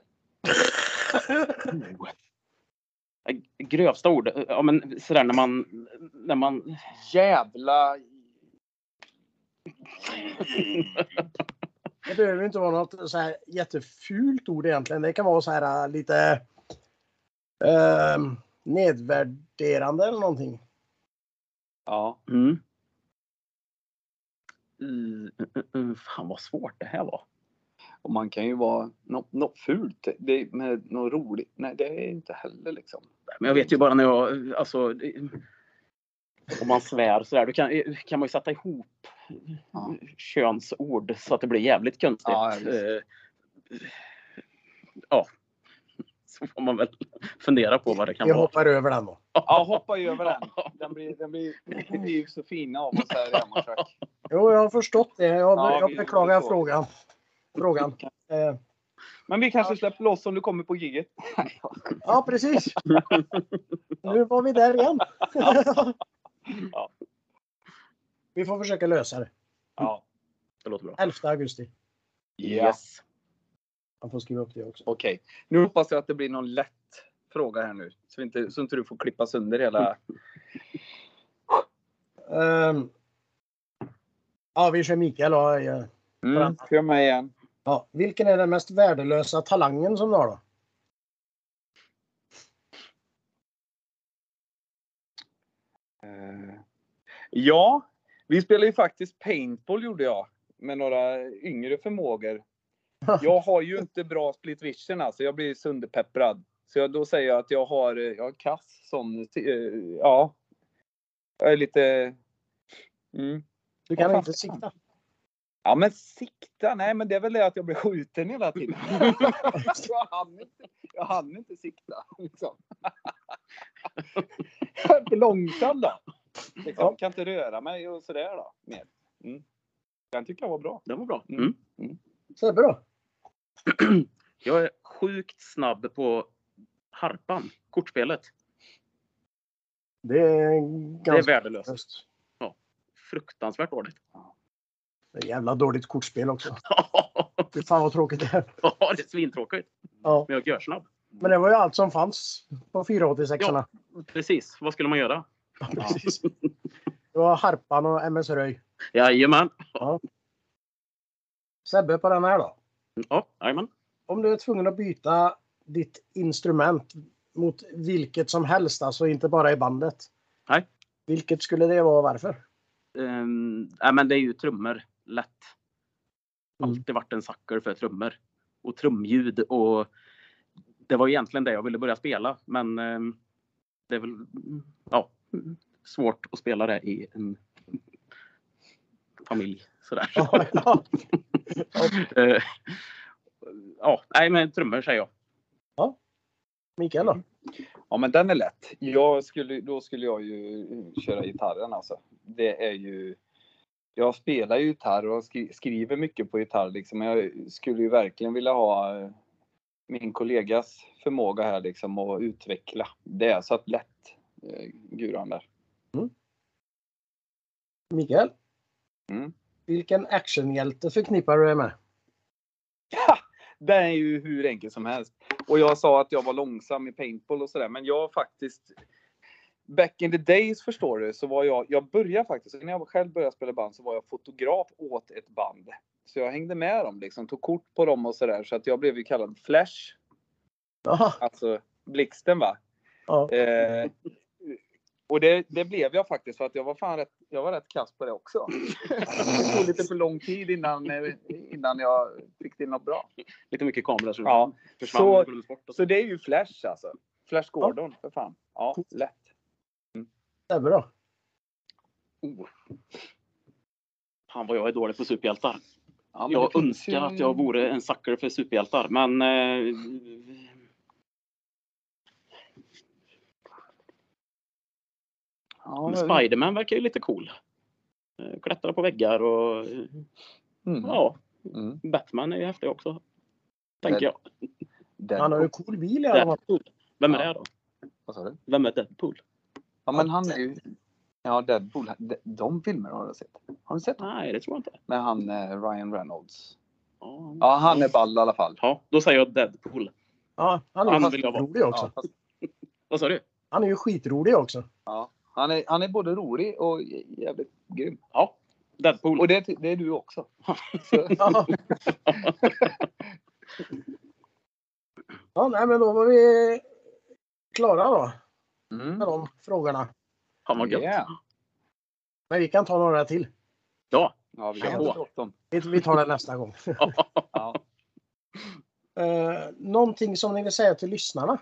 Grövsta ord. Ja, men sådär när man... När man... Jävla... Det behöver inte vara något så här jättefult ord egentligen. Det kan vara så här lite uh, nedvärderande eller någonting. Ja. Mm. Mm, mm, mm, fan vad svårt det här var. Och man kan ju vara något, något fult. Det, med något roligt. Nej, det är inte heller liksom. Men jag vet ju bara när jag... Alltså, det- om man svär sådär, då kan, kan man ju sätta ihop Ja. könsord så att det blir jävligt konstigt. Ja, Eh, ja. Så får man väl fundera på vad det kan Vi vara. hoppar över den då. Ja, hoppa över den. Den blir, den blir, vi är ju så fina av oss här i Amorsak. Jo, jag har förstått det. Jag, Ja, jag vi beklagar förstår. frågan. frågan. Eh, Men vi kanske släpper loss om du kommer på giget. ja, precis. Nu var vi där igen. Ja. Vi får försöka lösa det. Ja. Det låter bra. elfte augusti. Yes. Man får skriva upp det också. Okej. Nu hoppas jag att det blir någon lätt fråga här nu. Så inte, så inte du får klippa sönder hela... Um, ja, vi kör Mikael då. Mm, kör med igen. Ja, vilken är den mest värdelösa talangen som du har då? Uh, ja, vi spelade ju faktiskt paintball gjorde jag. Med några yngre förmågor. Jag har ju inte bra split vision alltså. Jag blir sönderpepprad. Så jag, då säger jag att jag har, jag har kass som, uh, ja. Jag är lite... Mm. Du kan Ja, inte sikta. Ja, men sikta. Nej, men det är väl det att jag blir skjuten hela tiden. jag, hann inte, jag hann inte sikta. Liksom. Jag är för långsam då. Liksom, ja. Kan inte röra mig och sådär då. Mer. Mm. Den tycker jag var bra. Den var bra. Mm. Mm. Mm. Så bra. Jag är sjukt snabb på harpan. Kortspelet. Det är ganska... Det är värdelöst. Ja. Fruktansvärt dåligt. Det är jävla dåligt kortspel också. Fy fan vad tråkigt det är. Ja, det är svintråkigt. Ja. Men jag gör snabb. Men det var ju allt som fanns på fyraåttiosex-orna. Ja, precis. Vad skulle man göra? Ja, precis. Det var harpan och M S Röj. Jajamän. Ja. Sebbe på den här då. Ja, jajamän. Om du är tvungen att byta ditt instrument mot vilket som helst, alltså inte bara i bandet. Nej. Vilket skulle det vara och varför? Um, ja, men det är ju trummor. Lätt. Mm. Alltid varit en sucker för trummor. Och trumljud. Och det var egentligen det jag ville börja spela. Men um, det är väl ja, svårt att spela det i en familj. Sådär. Ja, ja. uh, ja, nej men trummor säger jag. Ja. Mikael då? Ja, men den är lätt. Jag skulle, då skulle jag ju köra gitarren alltså. Det är ju... Jag spelar ju gitarr och skri, skriver mycket på gitarr liksom. Jag skulle ju verkligen vilja ha min kollegas förmåga här liksom och utveckla. Det är så att lätt eh, guran där. Mm. Mikael? Mm. Vilken actionhjälte förknippar du dig med? Ja, det är ju hur enkelt som helst. Och jag sa att jag var långsam i paintball och sådär. Men jag faktiskt... Back in the days förstår du så var jag... Jag började faktiskt... När jag själv började spela band så var jag fotograf åt ett band. Så jag hängde med dem liksom. Tog kort på dem och sådär. Så att jag blev ju kallad Flash. Aha. Alltså blixten va? Ja. Eh, och det, det blev jag faktiskt för att jag var fan rätt, jag var rätt kass på det också. Det tog lite för lång tid innan, innan jag fick till något bra. Lite mycket kamera så ja. försvann. Så, så det är ju Flash alltså. Flash Gordon ja. För fan. Ja, lätt. Mm. Det är bra. Oh. Fan vad jag är dålig på superhjältar. Ja, jag önskar ju... att jag vore en sucker för superhjältar. Men... Eh... Ja, Spiderman verkar ju lite cool. Klättrar på väggar och... Mm. Ja. Mm. Batman är ju häftig också. Tänker jag. Deadpool. Han har ju cool bil i alla fall. Vem är ja. det då? Vad sa du? Vem är Deadpool? Ja men han är ju... Ja, Deadpool. De, de filmer har du sett. Har du sett dem? Nej, det tror jag inte. Med han eh, Ryan Reynolds. Ja. ja, han är ball i alla fall. Ja, då säger jag Deadpool. Ja, han är han skitrolig också. Ja, fast... Vad sa du? Han är ju skitrolig också. Ja, han är, han är både rolig och jävligt grym. Ja, Deadpool. Och det, det är du också. ja. Ja, nej men då var vi klara då. Mm. Med de frågorna. Ja, vad gött. Yeah. Men vi kan ta några till. Ja. Ja, vi, kan vi, vi tar det nästa gång. ja. uh, någonting som ni vill säga till lyssnarna?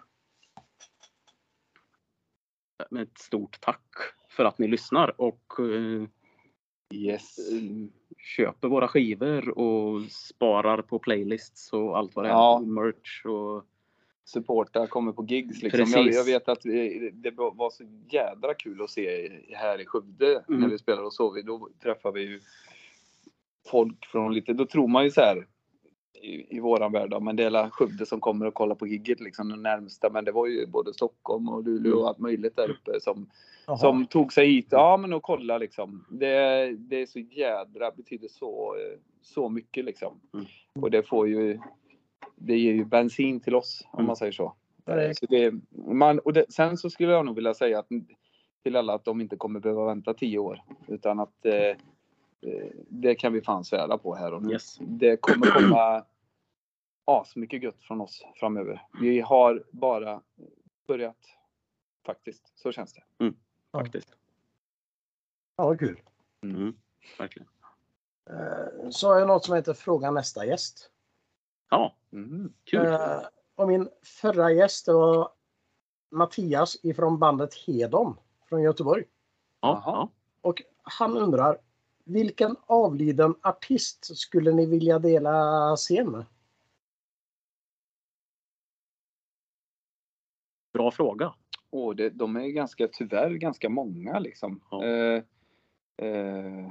Med ett stort tack för att ni lyssnar och uh, yes. uh, köper våra skivor och sparar på playlists och allt vad det är. Ja. Merch och supporta, kommer på gigs liksom. Jag, jag vet att det, det var så jädra kul att se här i Skövde mm. när vi spelar och så. Vi, då träffar vi ju folk från lite, då tror man ju så här i, i våran värld, men det är alla Skövde som kommer och kollar på gigget liksom den närmsta, men det var ju både Stockholm och Luleå och allt möjligt där uppe som, som tog sig hit, ja men och kolla liksom. Det, det är så jädra, betyder så, så mycket liksom. Mm. Och det får ju, det ger ju bensin till oss om mm. man säger så. Mm. Så det, man, och det, sen så skulle jag nog vilja säga att till alla att de inte kommer behöva vänta tio år, utan att eh, det kan vi fan svära på här och nu. Yes. Det kommer komma asmycket gött från oss framöver. Vi har bara börjat faktiskt. Så känns det. Mm. Faktiskt. Ja, vad kul. Mm. Verkligen. Så har jag något som heter Fråga nästa gäst. Ja, mm. Kul. Och min förra gäst var Mattias ifrån bandet Hedon från Göteborg. Ja. Och han undrar, vilken avliden artist skulle ni vilja dela scen med? Bra fråga. Och det, de är ganska, tyvärr ganska många liksom. Ja. Eh, eh,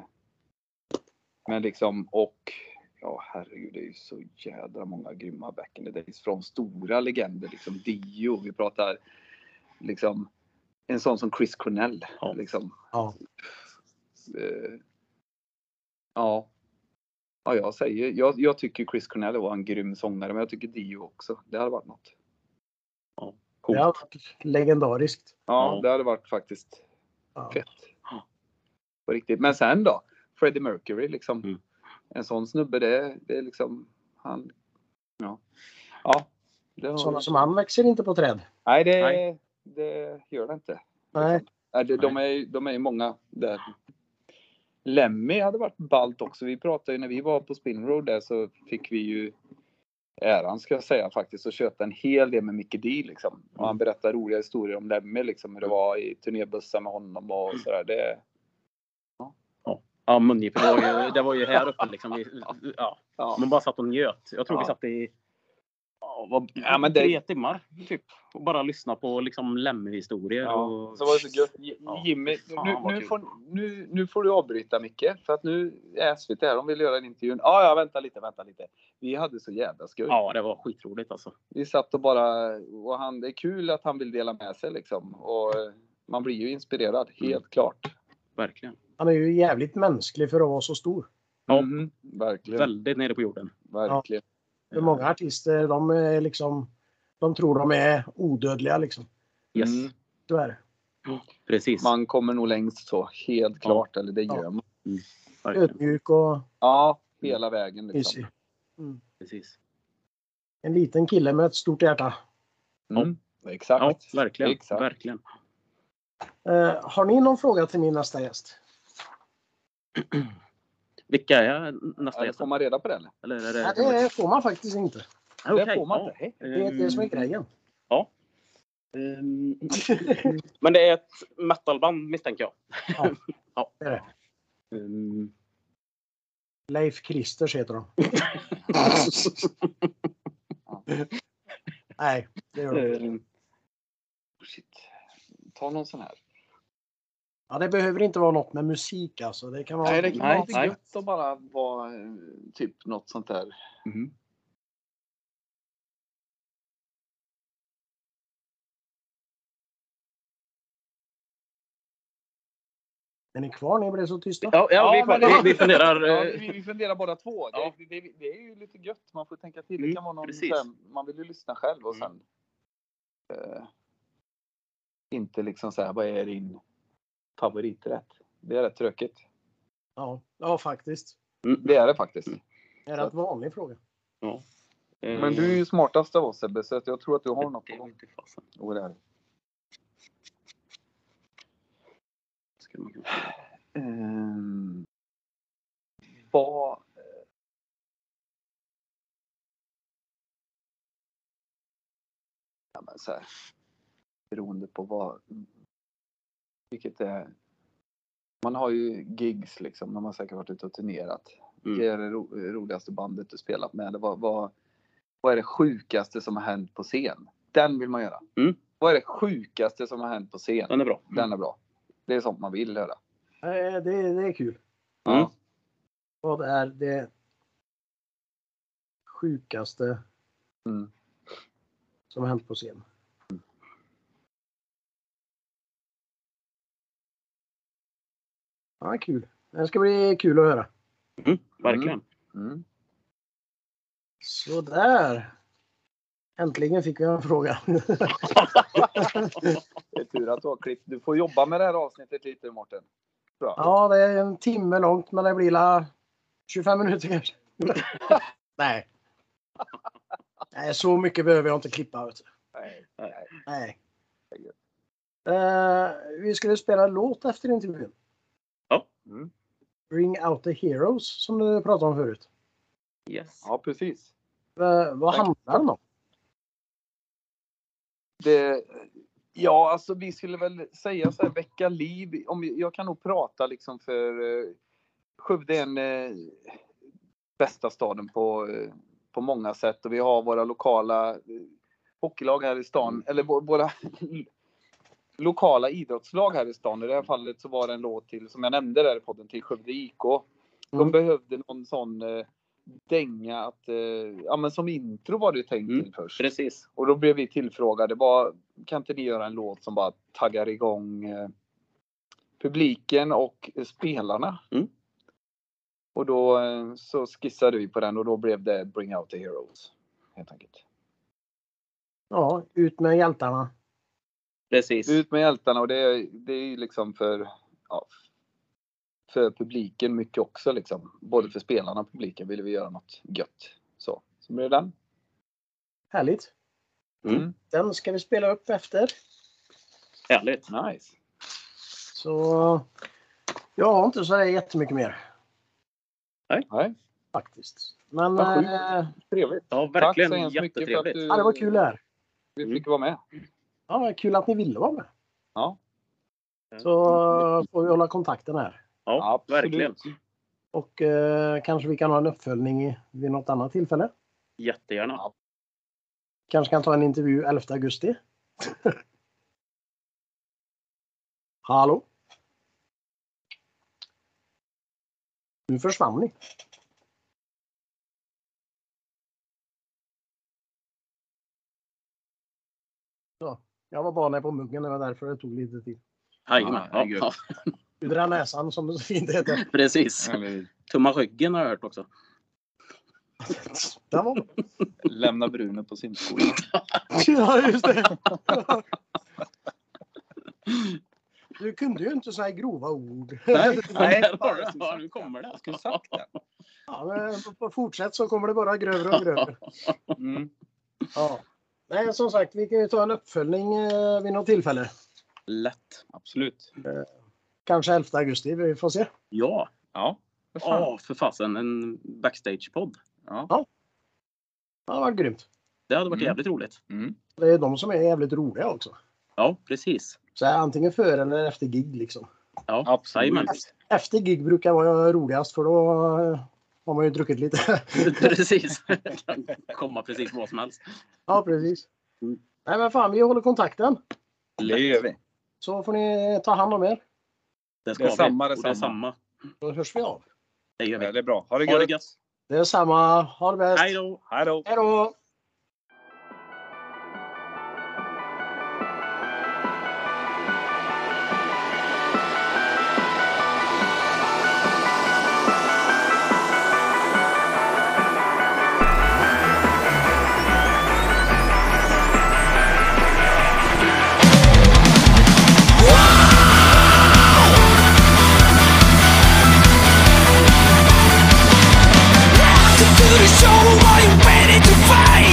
men liksom, och ja herregud, det är ju så jädra många grymma back in the days från stora legender liksom. Dio, vi pratar liksom en sån som Chris Cornell ja. liksom. Ja. Eh, Ja. Ja, jag säger, jag, jag tycker Chris Cornell var en grym sångare, men jag tycker Dio också. Det hade varit något. Ja, coolt. Det hade varit legendariskt. Ja, det hade varit faktiskt ja. fett. På riktigt. Men sen då, Freddie Mercury liksom. Mm. En sån snubbe, det, det är liksom han, ja. Ja. Det Sådana som han växer inte på träd. Nej, det, Nej. det gör det inte. Nej. Liksom. Nej, det, de är de är många där. Lemmy hade varit ballt också. Vi pratade ju när vi var på Spin Road där, så fick vi ju äran, ska jag säga faktiskt, att köta en hel del med Mickey D liksom. Och han berättar roliga historier om Lemmy liksom, hur det var i turnébussar med honom och sådär. Det... Ja, ja. ja Mungipa, det, var ju, det var ju här uppe liksom. Vi, ja. Ja. Man bara satt och njöt. Jag tror ja. vi satt i ja, var, ja, men det... tre timmar typ. Och bara lyssna på liksom Lemmy-historier. Ja. Och... Så var det så gött. Jimmy, ja. nu, nu, får, nu, nu får du avbryta Micke. För att nu är S V T här. De vill göra en intervju. Ja, ja, vänta lite, vänta lite. Vi hade så jävla skoj. Ja, det var skitroligt alltså. Vi satt och bara, och han, det är kul att han vill dela med sig liksom. Och man blir ju inspirerad, helt mm. klart. Verkligen. Han är ju jävligt mänsklig för att vara så stor. Ja, mm, verkligen. Väldigt nere på jorden. Verkligen. Ja. För många artister, de är liksom, de tror de är odödliga liksom. Yes. Mm. Så är det. Mm. Precis. Man kommer nog längst så, helt klart. Ja. Eller det gör man. Mm. Ödmjuk och... Ja, hela vägen liksom. Mm. Precis. En liten kille med ett stort hjärta. Mm. Ja. Exakt. Ja, verkligen. Exakt. verkligen. Uh, har ni någon fråga till min nästa gäst? Vilka är nästa gäst? Får man reda på det eller? eller är det... Nej, det får man faktiskt inte. Okay. Det får man ja. inte. Det är det som är grejen. Ja. Um, men det är ett metalband misstänker jag. Ja, ja. det är det. Um... Leif Kristers heter de. Nej, det gör de inte. Um... Shit. Ta någon sån här. Ja, det behöver inte vara något med musik alltså. Det kan vara... Nej, det kan nej, vara nej. gött att bara vara typ något sånt där. Mm. Är ni kvar? Ni blev så tysta. Ja, ja, vi, ja det, vi funderar. Ja, vi, vi funderar båda två. Ja. Det, det, det är ju lite gött. Man får tänka till. Det Mm, kan vara någon precis. sen, man vill ju lyssna själv och sen mm. eh, inte liksom säga vad är din favoriträtt. Det är rätt tråkigt. Ja, ja faktiskt. Mm. Det är det faktiskt. Mm. Det är en rätt vanlig fråga. Ja. Men du är ju smartast av oss Sebbe, så jag tror att du har något på gång. Inte fasen. Och det är det. Ska man kunna... Um, vad ja, men så här, beroende på vad vilket är man har ju gigs liksom när man säkert varit ute och turnerat. Mm. Det är det ro, roligaste bandet du spelat med. Det var, vad, vad är det sjukaste som har hänt på scen? Den vill man göra. Mm. Vad är det sjukaste som har hänt på scen? Den är bra. Den är bra. Det är sånt man vill höra. Eh, Det, det är kul. Mm. Vad är det sjukaste Mm. som har hänt på scen? Ja, kul. Det ska bli kul att höra. Mm, verkligen. Mm. Så där. Äntligen fick jag en fråga. Det är tur att du har klippt. Du får jobba med det här avsnittet lite, Mårten. Bra. Ja, det är en timme långt, men det blir la tjugofem minuter kanske. Nej. Nej, så mycket behöver jag inte klippa. Vet du. Nej, Nej. Nej. Uh, vi skulle spela en låt efter intervjun. Ja. Mm. Bring Out the Heroes, som du pratade om förut. Yes. Ja, precis. Uh, vad handlar den om? Det, ja, alltså vi skulle väl säga så här, väcka liv. Om, jag kan nog prata liksom för uh, Skövde är en uh, bästa staden på, uh, på många sätt. Och vi har våra lokala uh, hockeylag här i stan. Mm. Eller våra lokala idrottslag här i stan. I det här fallet så var det en låt till, som jag nämnde där i podden, till Skövde I K. De mm. behövde någon sån uh, dänga att, uh, ja men som intro var det tänkt mm. till först. Precis. Och då blev vi tillfrågade, bara, kan inte ni göra en låt som bara taggar igång uh, publiken och uh, spelarna? Mm. Och då uh, så skissade vi på den och då blev det Bring Out the Heroes, helt enkelt. Ja, ut med hjältarna. Precis. Ut med hjältarna, och det är, det är liksom för, ja, för publiken mycket också liksom. Både för spelarna och publiken ville vi göra något gött. Så, så blir det den. Härligt. Mm. Den ska vi spela upp efter. Härligt. Nice. Så jag har inte så jättemycket mer. Nej. Nej. Faktiskt. Men Vad sjukt. äh, Trevligt. Ja, verkligen. Tack så hemskt mycket för att du, ja, det var kul det här. vi fick vara med. Ja, kul att ni ville vara med. Ja. Så får vi hålla kontakten här. Ja, absolut. verkligen. Och eh, kanske vi kan ha en uppföljning i, vid något annat tillfälle. Jättegärna. Ja. Kanske kan ta en intervju elfte augusti. Hallå? Nu försvann ni. Så, jag var bara på muggen, det var därför det tog lite tid. Jajamän. Ja, Ja, ja. Udra näsan som det så fint heter. Precis. Eller, Tumma ryggen har jag hört också. Det var... lämna Bruno på simskolan. Ja, just det. Du kunde ju inte säga grova ord. Nej, Nej, nej. Ja, ja, nu kommer det. Jag skulle sagt det. Ja, men på fortsätt så kommer det bara grövre och grövre. Mm. Ja. Nej, som sagt, vi kan ju ta en uppföljning eh, vid något tillfälle. Lätt. Absolut. Kanske elfte augusti, vi får se. Ja. Ja. Ja, för fasen. En backstage-podd. Ja. Ja, det var grymt. Det hade varit Mm. jävligt roligt. Mm. Det är de som är jävligt roliga också. Ja, precis. Så här, antingen före eller efter gig liksom. Ja, Absolut. jajamän. Efter gig brukar vara roligast, för då eh, har man ju druckit lite. Precis. Det kan komma precis vad som helst. Ja, precis. Mm. Nej, men fan, vi håller kontakten. Det gör vi. Så får ni ta hand om er. Det ska Det är vi. samma, det är Och det är samma. samma. Då hörs vi av. Det gör vi. Ja, det är bra. Ha det Ha det gött. gött. Det är samma. Ha det bäst. Hej då. Hej då. Hej då. To the show, are you ready to fight?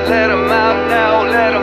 let them out now, let them